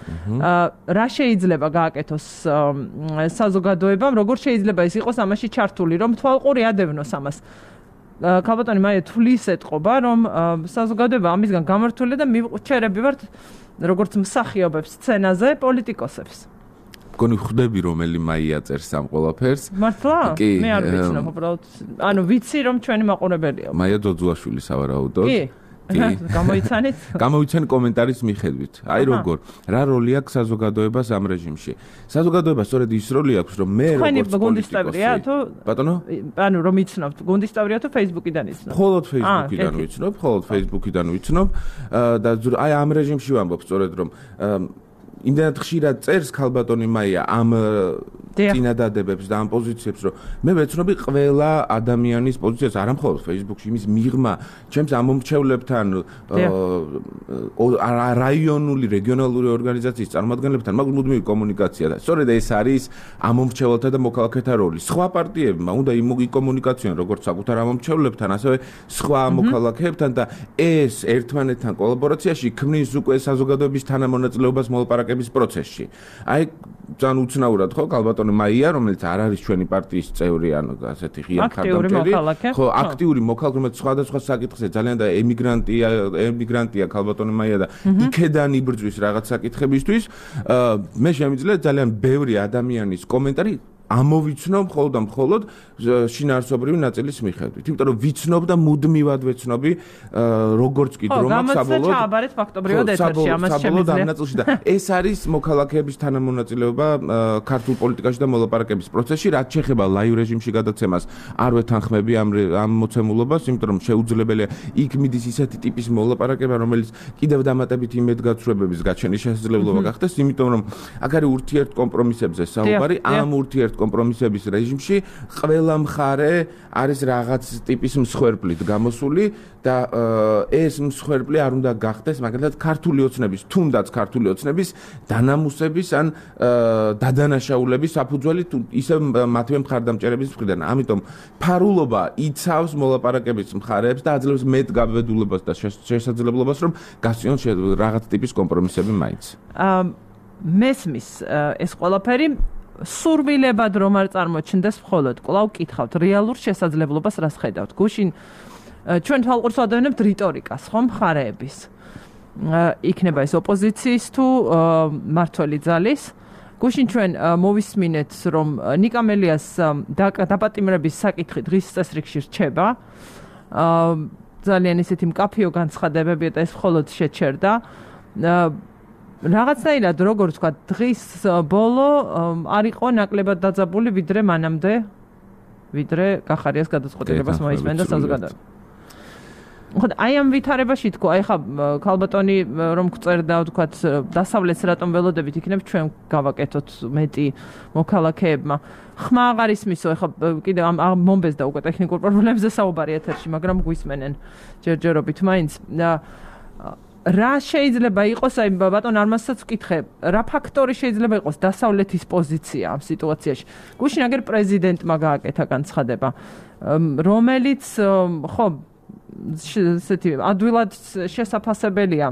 რა შეიძლება გააკეთოს საზოგადოებამ, როგორ შეიძლება ის იყოს ამაში ჩართული, რომ თვალყური ადევნოს ამას. ქალბატონი მაია თulis ეთყობა, რომ საზოგადოება ამისგან გამართულია და მივუჩერები ვართ როგორც მსახიობებს სცენაზე პოლიტიკოსებს. გონი ხვდები რომელი მაია წერს ამ ყველაფერს? მართლა? მე არ ვიცნობ უბრალოდ. ანუ ვიცი რომ ჩვენი მაყურებელია. მაია ძოძუაშვილი სავარაუდოდ. კი. გამოიცანით? გამოიცან კომენტარის მიხედვით. აი როგორ, რა როლი აქვს საზოგადოებას ამ რეჟიმში? საზოგადოებას სწორედ ის როლი აქვს, რომ მე როგორც გუნდისტავრია თუ ბატონო? ანუ რომ იცნობთ, გუნდისტავრია თუ Facebook-იდან იცნობთ? მხოლოდ Facebook-იდან ვიცნობ, მხოლოდ Facebook-იდან ვიცნობ და აი ამ რეჟიმში ვამბობ სწორედ რომ იმდენად ხშირად წერს ქალბატონი მაია ამ წინადადებებს და ამ პოზიციებს, რომ მე ვეცნობი ყველა ადამიანის პოზიციას, არა მხოლოდ Facebook-ში, იმის მიღმა, ჩემს ამომრჩევლებთან, რაიონული, რეგიონალური ორგანიზაციის წარმომადგენლებთან მაქვს მუდმივი კომუნიკაცია და სწორედ ეს არის ამომრჩეველთა და მოქალაქეთა როლი. სხვა პარტიებმა უნდა იმოკომუნიკაციონ როგორც საკუთარ ამომრჩევლებთან, ასევე სხვა მოქალაქეებთან და ეს ერთმანეთთან კოლაბორაციაში ქმნის უკვე საზოგადოების თანამონაწილეობას მოლაპარაკების პროცესში. აი ძალიან უცნაურად ხო ქალბატონი მაია, რომელიც არ არის ჩვენი პარტიის წევრი, ანუ ასეთი ღია მხარდამჭერი, ხო, აქტიური მოქალაქე, რომელიც სხვადასხვა საკითხზე ძალიან და ემიგრანტია, ემიგრანტია ქალბატონი მაია და იქედან იბრძვის რაღაც საკითხებისთვის. მე შემიძლია ძალიან ბევრი ადამიანის კომენტარი ამოვიცნობ მხოლოდ და მხოლოდ შინაარსობრივი ნაწილის მიხედვით. იმიტომ რომ ვიცნობ და მუდმივად ვეცნობი, როგორც კი დრო მაქვს საბოლოოდ. ხო, გამოცდეთ ფაქტობრივად ეთერში ამას შემიძლია. და ეს არის მოქალაქეების თანამონაწილეობა ქართულ პოლიტიკაში და მოლაპარაკების პროცესში, რაც შეეხება ლაივ რეჟიმში გადაცემას. არ ვეთანხმები ამ ამ მოცემულობას, იმიტომ რომ შეუძლებელია იქ მიდის ისეთი ტიპის მოლაპარაკება, რომელიც კიდევ დამატებით იმედგაცრუებების გაჩენის შესაძლებლობა გახდეს, იმიტომ რომ აქ არის ურთიერთ კომპრომისებზე საუბარი, ამ ურთიერთ კომპრომისების რეჟიმში ყველა მხარე არის რაღაც ტიპის მსხვერპლით გამოსული და ეს მსხვერპლი არ უნდა გახდეს მაგალითად ქართული ოცნების, თუნდაც ქართული ოცნების დანამუსების ან დადანაშაულების საფუძველი თუ ისე მათივე მხარდამჭერების მხრიდან. ამიტომ ფარულობა იცავს მოლაპარაკების მხარეებს და აძლევს მეტ გაბედულებას და შესაძლებლობას, რომ გასწიონ რაღაც ტიპის კომპრომისები მაინც. მესმის ეს ყველაფერი სურვილებად რომ არ წარმოჩნდეს მხოლოდ კვლავ კითხავთ რეალურ შესაძლებლობას რას ხედავთ გუშინ ჩვენ თვალყურს ვადევნებთ რიტორიკას ხო მხარეების იქნება ეს ოპოზიციის თუ მართველი ძალის გუშინ ჩვენ მოვისმინეთ რომ ნიკამელიას დაპატიმრების საკითხი დღის წესრიგში რჩება ძალიან ისეთი მკაფიო განცხადებებია და ეს მხოლოდ შეჩერდა რაღაცნაირად როგორ თქვა დღის ბოლო არ იყო ნაკლებად დაძაბული ვიდრე მანამდე ვიდრე გახარიას გადაწყვეტილებას მოისმენდა საზოგადოება ხო აი ამ ვითარებაში თქო აი ხა ქალბატონი რომ გწერდა თქვა დასავლეთს რატომ ველოდებით იქნებ ჩვენ გავაკეთოთ მეტი მოქალაქეებმა ხმა აღარ ისმისო ახლა კიდე ამ მომბეს და უკვე ტექნიკურ პრობლემებზე საუბარი ეთერში მაგრამ გვისმენენ ჯერჯერობით მაინც რა შეიძლება იყოს აი ბატონ არმაზსაც ვკითხე რა ფაქტორი შეიძლება იყოს დასავლეთის პოზიცია ამ სიტუაციაში გუშინ აგერ პრეზიდენტმა გააკეთა განცხადება რომელიც ხო ესეთი ადვილად შესაფასებელია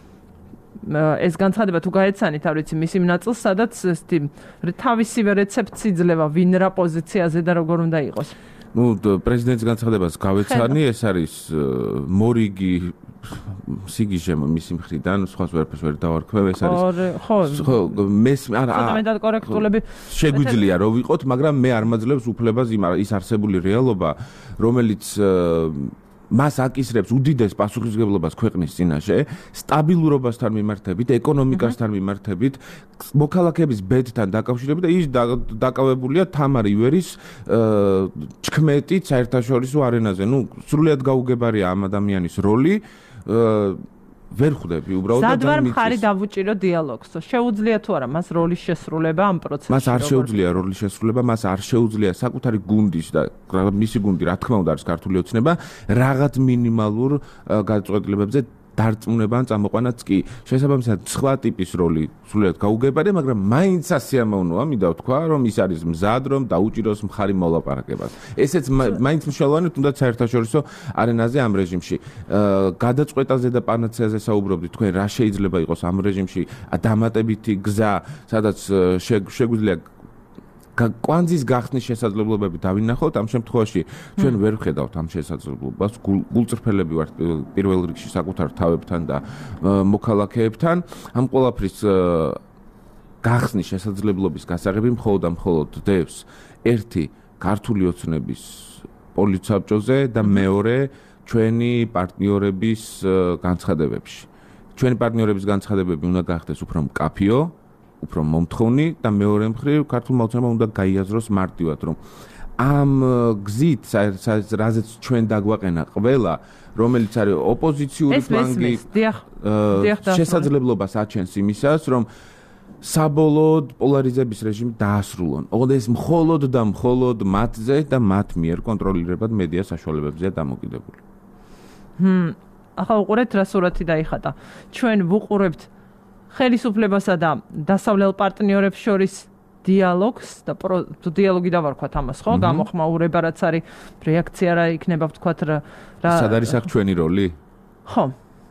ეს განცხადება თუ გაეცანით არ ვიცი მის იმ ნაწილს სადაც ესეთი თავისივე რეცეპტი იძლევა ვინ რა პოზიციაზე და როგორ უნდა იყოს ну პრეზიდენტის განცხადებას გავეცანი ეს არის მორიგი სიგიჟე მისი მხრიდან სხვას ვერაფერს ვერ დავარქვევ ეს არის ხო ხო მეს არა მეტად კორექტულები შეგვიძლია რომ ვიყოთ მაგრამ მე არ მაძლევს უფლებას ის არსებული რეალობა რომელიც მას აკისრებს უდიდეს პასუხისმგებლობას ქვეყნის წინაშე, სტაბილურობასთან მიმართებით, ეკონომიკასთან მიმართებით, მოქალაქეების ბედთან დაკავშირებით და ის დაკავებულია თამარ ივერის ჩქმეტით საერთაშორისო არენაზე. ნუ სრულიად გაუგებარია ამ ადამიანის როლი. ვერ ხვდები უბრალოდ და სადვარ მხარი დავუჭირო დიალოგს. შეუძლია თუ არა მას როლის შესრულება ამ პროცესში? მას არ შეუძლია როლის შესრულება, მას არ შეუძლია საკუთარი გუნდის და მისი გუნდი რა თქმა უნდა არის ქართული ოცნება, რაღაც მინიმალურ გადაწყვეტილებებზე დარწმუნება ან წამოყვანაც კი. შესაბამისად სხვა ტიპის როლი სრულიად გაუგებარია, მაგრამ მაინც ასიამოვნოა, მინდა ვთქვა, რომ ის არის მზად რომ დაუჭიროს მხარი მოლაპარაკებას. ესეც მაინც მნიშვნელოვანია თუნდაც საერთაშორისო არენაზე ამ რეჟიმში. გადაწყვეტაზე და პანაცეაზე საუბრობდით, თქვენ რა შეიძლება იყოს ამ რეჟიმში დამატებითი გზა, სადაც შეგვიძლია კვანძის გახსნის შესაძლებლობები დავინახოთ ამ შემთხვევაში ჩვენ ვერ ვხედავთ ამ შესაძლებლობას გულწრფელები ვართ პირველ რიგში საკუთარ თავებთან და მოქალაქეებთან ამ ყველაფრის გახსნის შესაძლებლობის გასაღები მხოლოდ და მხოლოდ დევს ერთი ქართული ოცნების პოლიტსაბჭოზე და მეორე ჩვენი პარტნიორების განცხადებებში ჩვენი პარტნიორების განცხადებები უნდა გახდეს უფრო მკაფიო უფრო მომთხოვნი და მეორე მხრივ ქართულმა ოცნებამ უნდა გაიაზროს მარტივად რომ ამ გზით რაზეც ჩვენ დაგვაყენა ყველა რომელიც არის ოპოზიციური ფლანგი შესაძლებლობას აჩენს იმისას რომ საბოლოოდ პოლარიზების რეჟიმი დაასრულონ. ოღონდ ეს მხოლოდ და მხოლოდ მათზე და მათ მიერ კონტროლირებად მედია საშუალებებზეა დამოკიდებული. ჰმ, ახლა უყურეთ რა სურათი დაიხატა. ჩვენ ვუყურებთ ხელისუფლებასა და დასავლელ პარტნიორებს შორის დიალოგს და დიალოგი დავარქვათ ამას, ხო? გამოხმაურება რაც არის, რეაქცია რა იქნება, ვთქვათ რა. სად არის აქ ჩვენი როლი? ხო.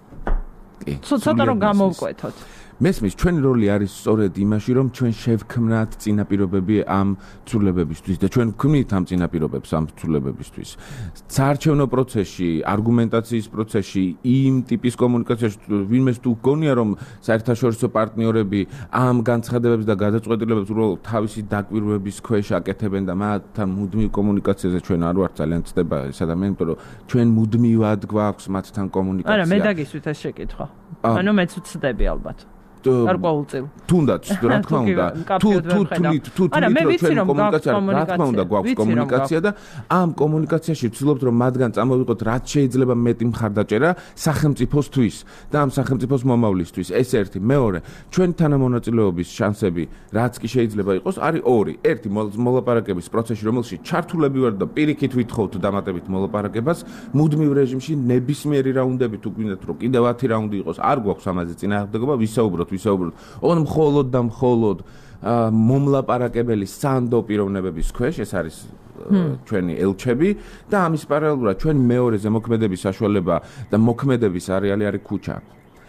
კი. ცოტა რომ გამოვკვეთოთ. მესმის ჩვენი როლი არის სწორედ იმაში რომ ჩვენ შევქმნათ წინაპირობები ამ ცვლილებებისთვის და ჩვენ ვქმნით ამ წინაპირობებს ამ ცვლილებებისთვის საარჩევნო პროცესში არგუმენტაციის პროცესში იმ ტიპის კომუნიკაციაში ვინმეს თუ გონია რომ საერთაშორისო პარტნიორები ამ განცხადებებს და გადაწყვეტილებებს უბრალოდ თავისი დაკვირვების ქვეშ აკეთებენ და მათთან მუდმივ კომუნიკაციაზე ჩვენ არ ვართ ძალიან ცდება ეს ადამიანი იმიტომ რომ ჩვენ მუდმივად გვაქვს მათთან კომუნიკაცია არა მე დაგისვით ეს შეკითხვა ანუ მეც ვცდები ალბათ გარკვეულწილ. თუნდაც, რა თქმა უნდა. თუ თუ თუ თუ ჩვენ კომუნიკაცია, რა თქმა უნდა, გვაქვს კომუნიკაცია და ამ კომუნიკაციაში ვცდილობთ რომ მათგან წამოვიღოთ რაც შეიძლება მეტი მხარდაჭერა სახელმწიფოსთვის და ამ სახელმწიფოს მომავლისთვის. ეს ერთი, მეორე, ჩვენ თანამონაწილეობის შანსები, რაც კი შეიძლება იყოს, არის ორი. ერთი მოლაპარაკების პროცესში, რომელშიც ჩართულები ვართ და პირიქით ვითხოვთ დამატებით მოლაპარაკებას, მუდმივ რეჟიმში ნებისმიერი რაუნდები თუ გვინდათ რომ კიდევ ათი რაუნდი იყოს, არ გვაქვს ამაზე წინააღმდეგობა, ვისაუბროთ ვისაუბროთ. ოღონდ მხოლოდ და მხოლოდ მომლაპარაკებელი სანდო პიროვნებების ქვეშ ეს არის ჩვენი ელჩები და ამის პარალელურად ჩვენ მეორე ზემოქმედების საშუალება და მოქმედების არეალი არის ქუჩა.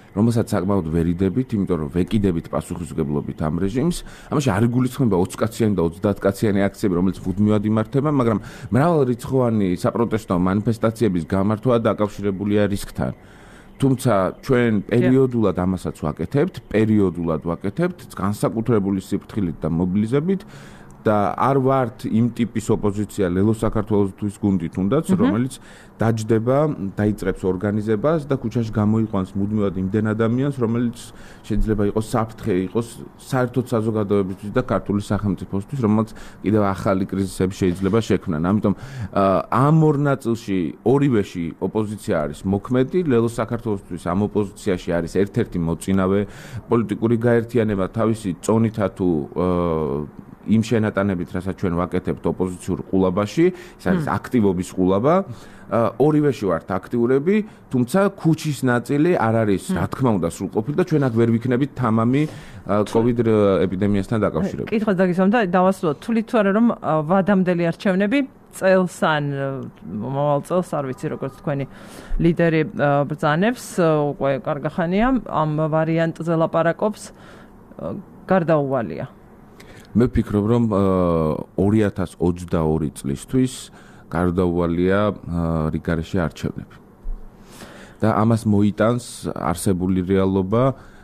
რომელსაც საკმაოდ ვერიდებით, იმიტომ რომ ვეკიდებით პასუხისმგებლობით ამ რეჟიმს. ამაში არ იგულისხმება ოცი კაციანი და ოცდაათ კაციანი აქციები, რომელიც მუდმივად იმართება, მაგრამ მრავალრიცხოვანი საპროტესტო მანიფესტაციების გამართვა დაკავშირებულია რისკთან. თუმცა ჩვენ პერიოდულად ამასაც ვაკეთებთ, პერიოდულად ვაკეთებთ, განსაკუთრებული სიფრთხილით და მობილიზებით და არ ვართ იმ ტიპის ოპოზიცია ლელო საქართველოსთვის გუნდით თუნდაც, რომელიც დაჯდება, დაიწყებს ორგანიზებას და ქუჩაში გამოიყვანს მუდმივად იმდენ ადამიანს, რომელიც შეიძლება იყოს საფრთხე, იყოს საერთოდ საზოგადოებისთვის და ქართული სახელმწიფოსთვის, რომელიც კიდევ ახალი კრიზისები შეიძლება შექმნან. ამიტომ ამ ორ ნაწილში, ორივეში ოპოზიცია არის მოქმედი, ლელო საქართველოსთვის ამ ოპოზიციაში არის ერთ-ერთი მოწინავე პოლიტიკური გაერთიანება თავისი წონითა თუ იმ შენატანებით, რასაც ჩვენ ვაკეთებთ ოპოზიციურ ყულაბაში, ეს არის აქტივობის ყულაბა. ორივეში ვართ აქტიურები, თუმცა ქუჩის ნაწილი არ არის, რა თქმა უნდა, სრულყოფილი და ჩვენ აქ ვერ ვიქნებით თამამი კოვიდ ეპიდემიასთან დაკავშირებით. კითხვა დაგისვამ და დავასრულოთ. თვლით თუ არა რომ ვადამდელი არჩევნები წელს ან მომავალ წელს, არ ვიცი როგორც თქვენი ლიდერი ბრძანებს, უკვე კარგახანია, ამ ვარიანტზე ლაპარაკობს, გარდაუვალია. მე ვფიქრობ, რომ ორი ათას ოცდაორი წლისთვის გარდაუვალია რიგარეში არჩევნები. და ამას მოიტანს არსებული რეალობა.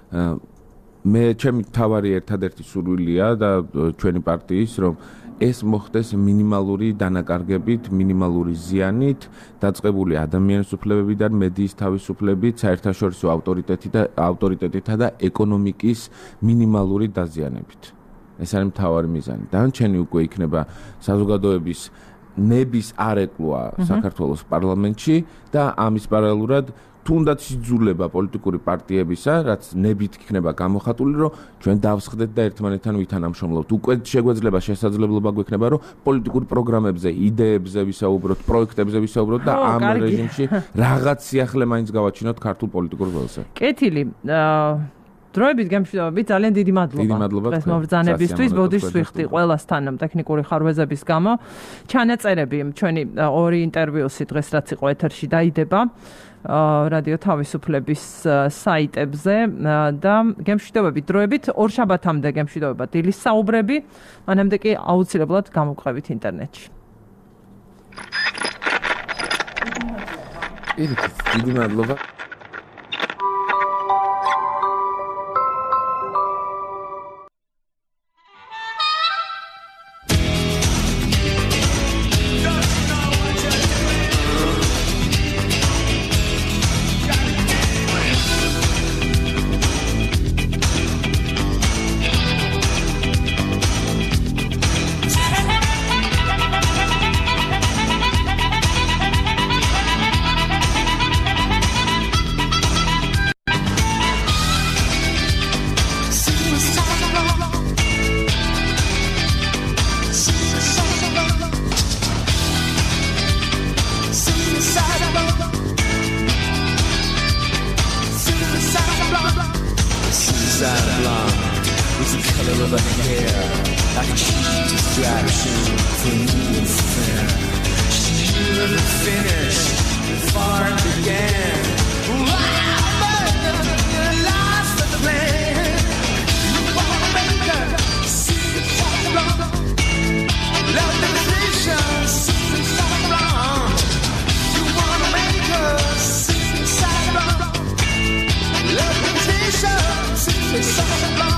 მე ჩემი თავარი ერთადერთი სურვილია და ჩვენი პარტიის, რომ ეს მოხდეს მინიმალური დანაკარგებით, მინიმალური ზიანით, დაწყებული ადამიანის უფლებებიდან, მედიის თავისუფლებით, საერთაშორისო ავტორიტეტით და ავტორიტეტითა და ეკონომიკის მინიმალური დაზიანებით. ეს არის მთავარი მიზანი. დანარჩენი უკვე იქნება საზოგადოების ნების არეკლვა საქართველოს პარლამენტში და ამის პარალელურად თუნდაც იძულება პოლიტიკური პარტიებისა, რაც ნებით იქნება გამოხატული, რომ ჩვენ დავსხდეთ და ერთმანეთთან ვითანამშრომლობთ. უკვე შეგვეძლება შესაძლებლობა გვექნება, რომ პოლიტიკურ პროგრამებზე, იდეებზე ვისაუბროთ, პროექტებზე ვისაუბროთ და ამ რეჟიმში რაღაც სიახლე მაინც გავაჩინოთ ქართულ პოლიტიკურ ველზე. კეთილი. დროებით გემშვიდობებით, ძალიან დიდი მადლობა დღეს მობრძანებისთვის. ბოდიშს ვიხდი ყველასთან ტექნიკური ხარვეზების გამო. ჩანაწერები ჩვენი ორი ინტერვიუსი დღეს რაც იყო ეთერში დაიდება რადიო თავისუფლების საიტებზე და გემშვიდობებით დროებით ორშაბათამდე გემშვიდობა დილის საუბრები, მანამდე კი აუცილებლად გამოვყევით ინტერნეტში. დიდი მადლობა. Love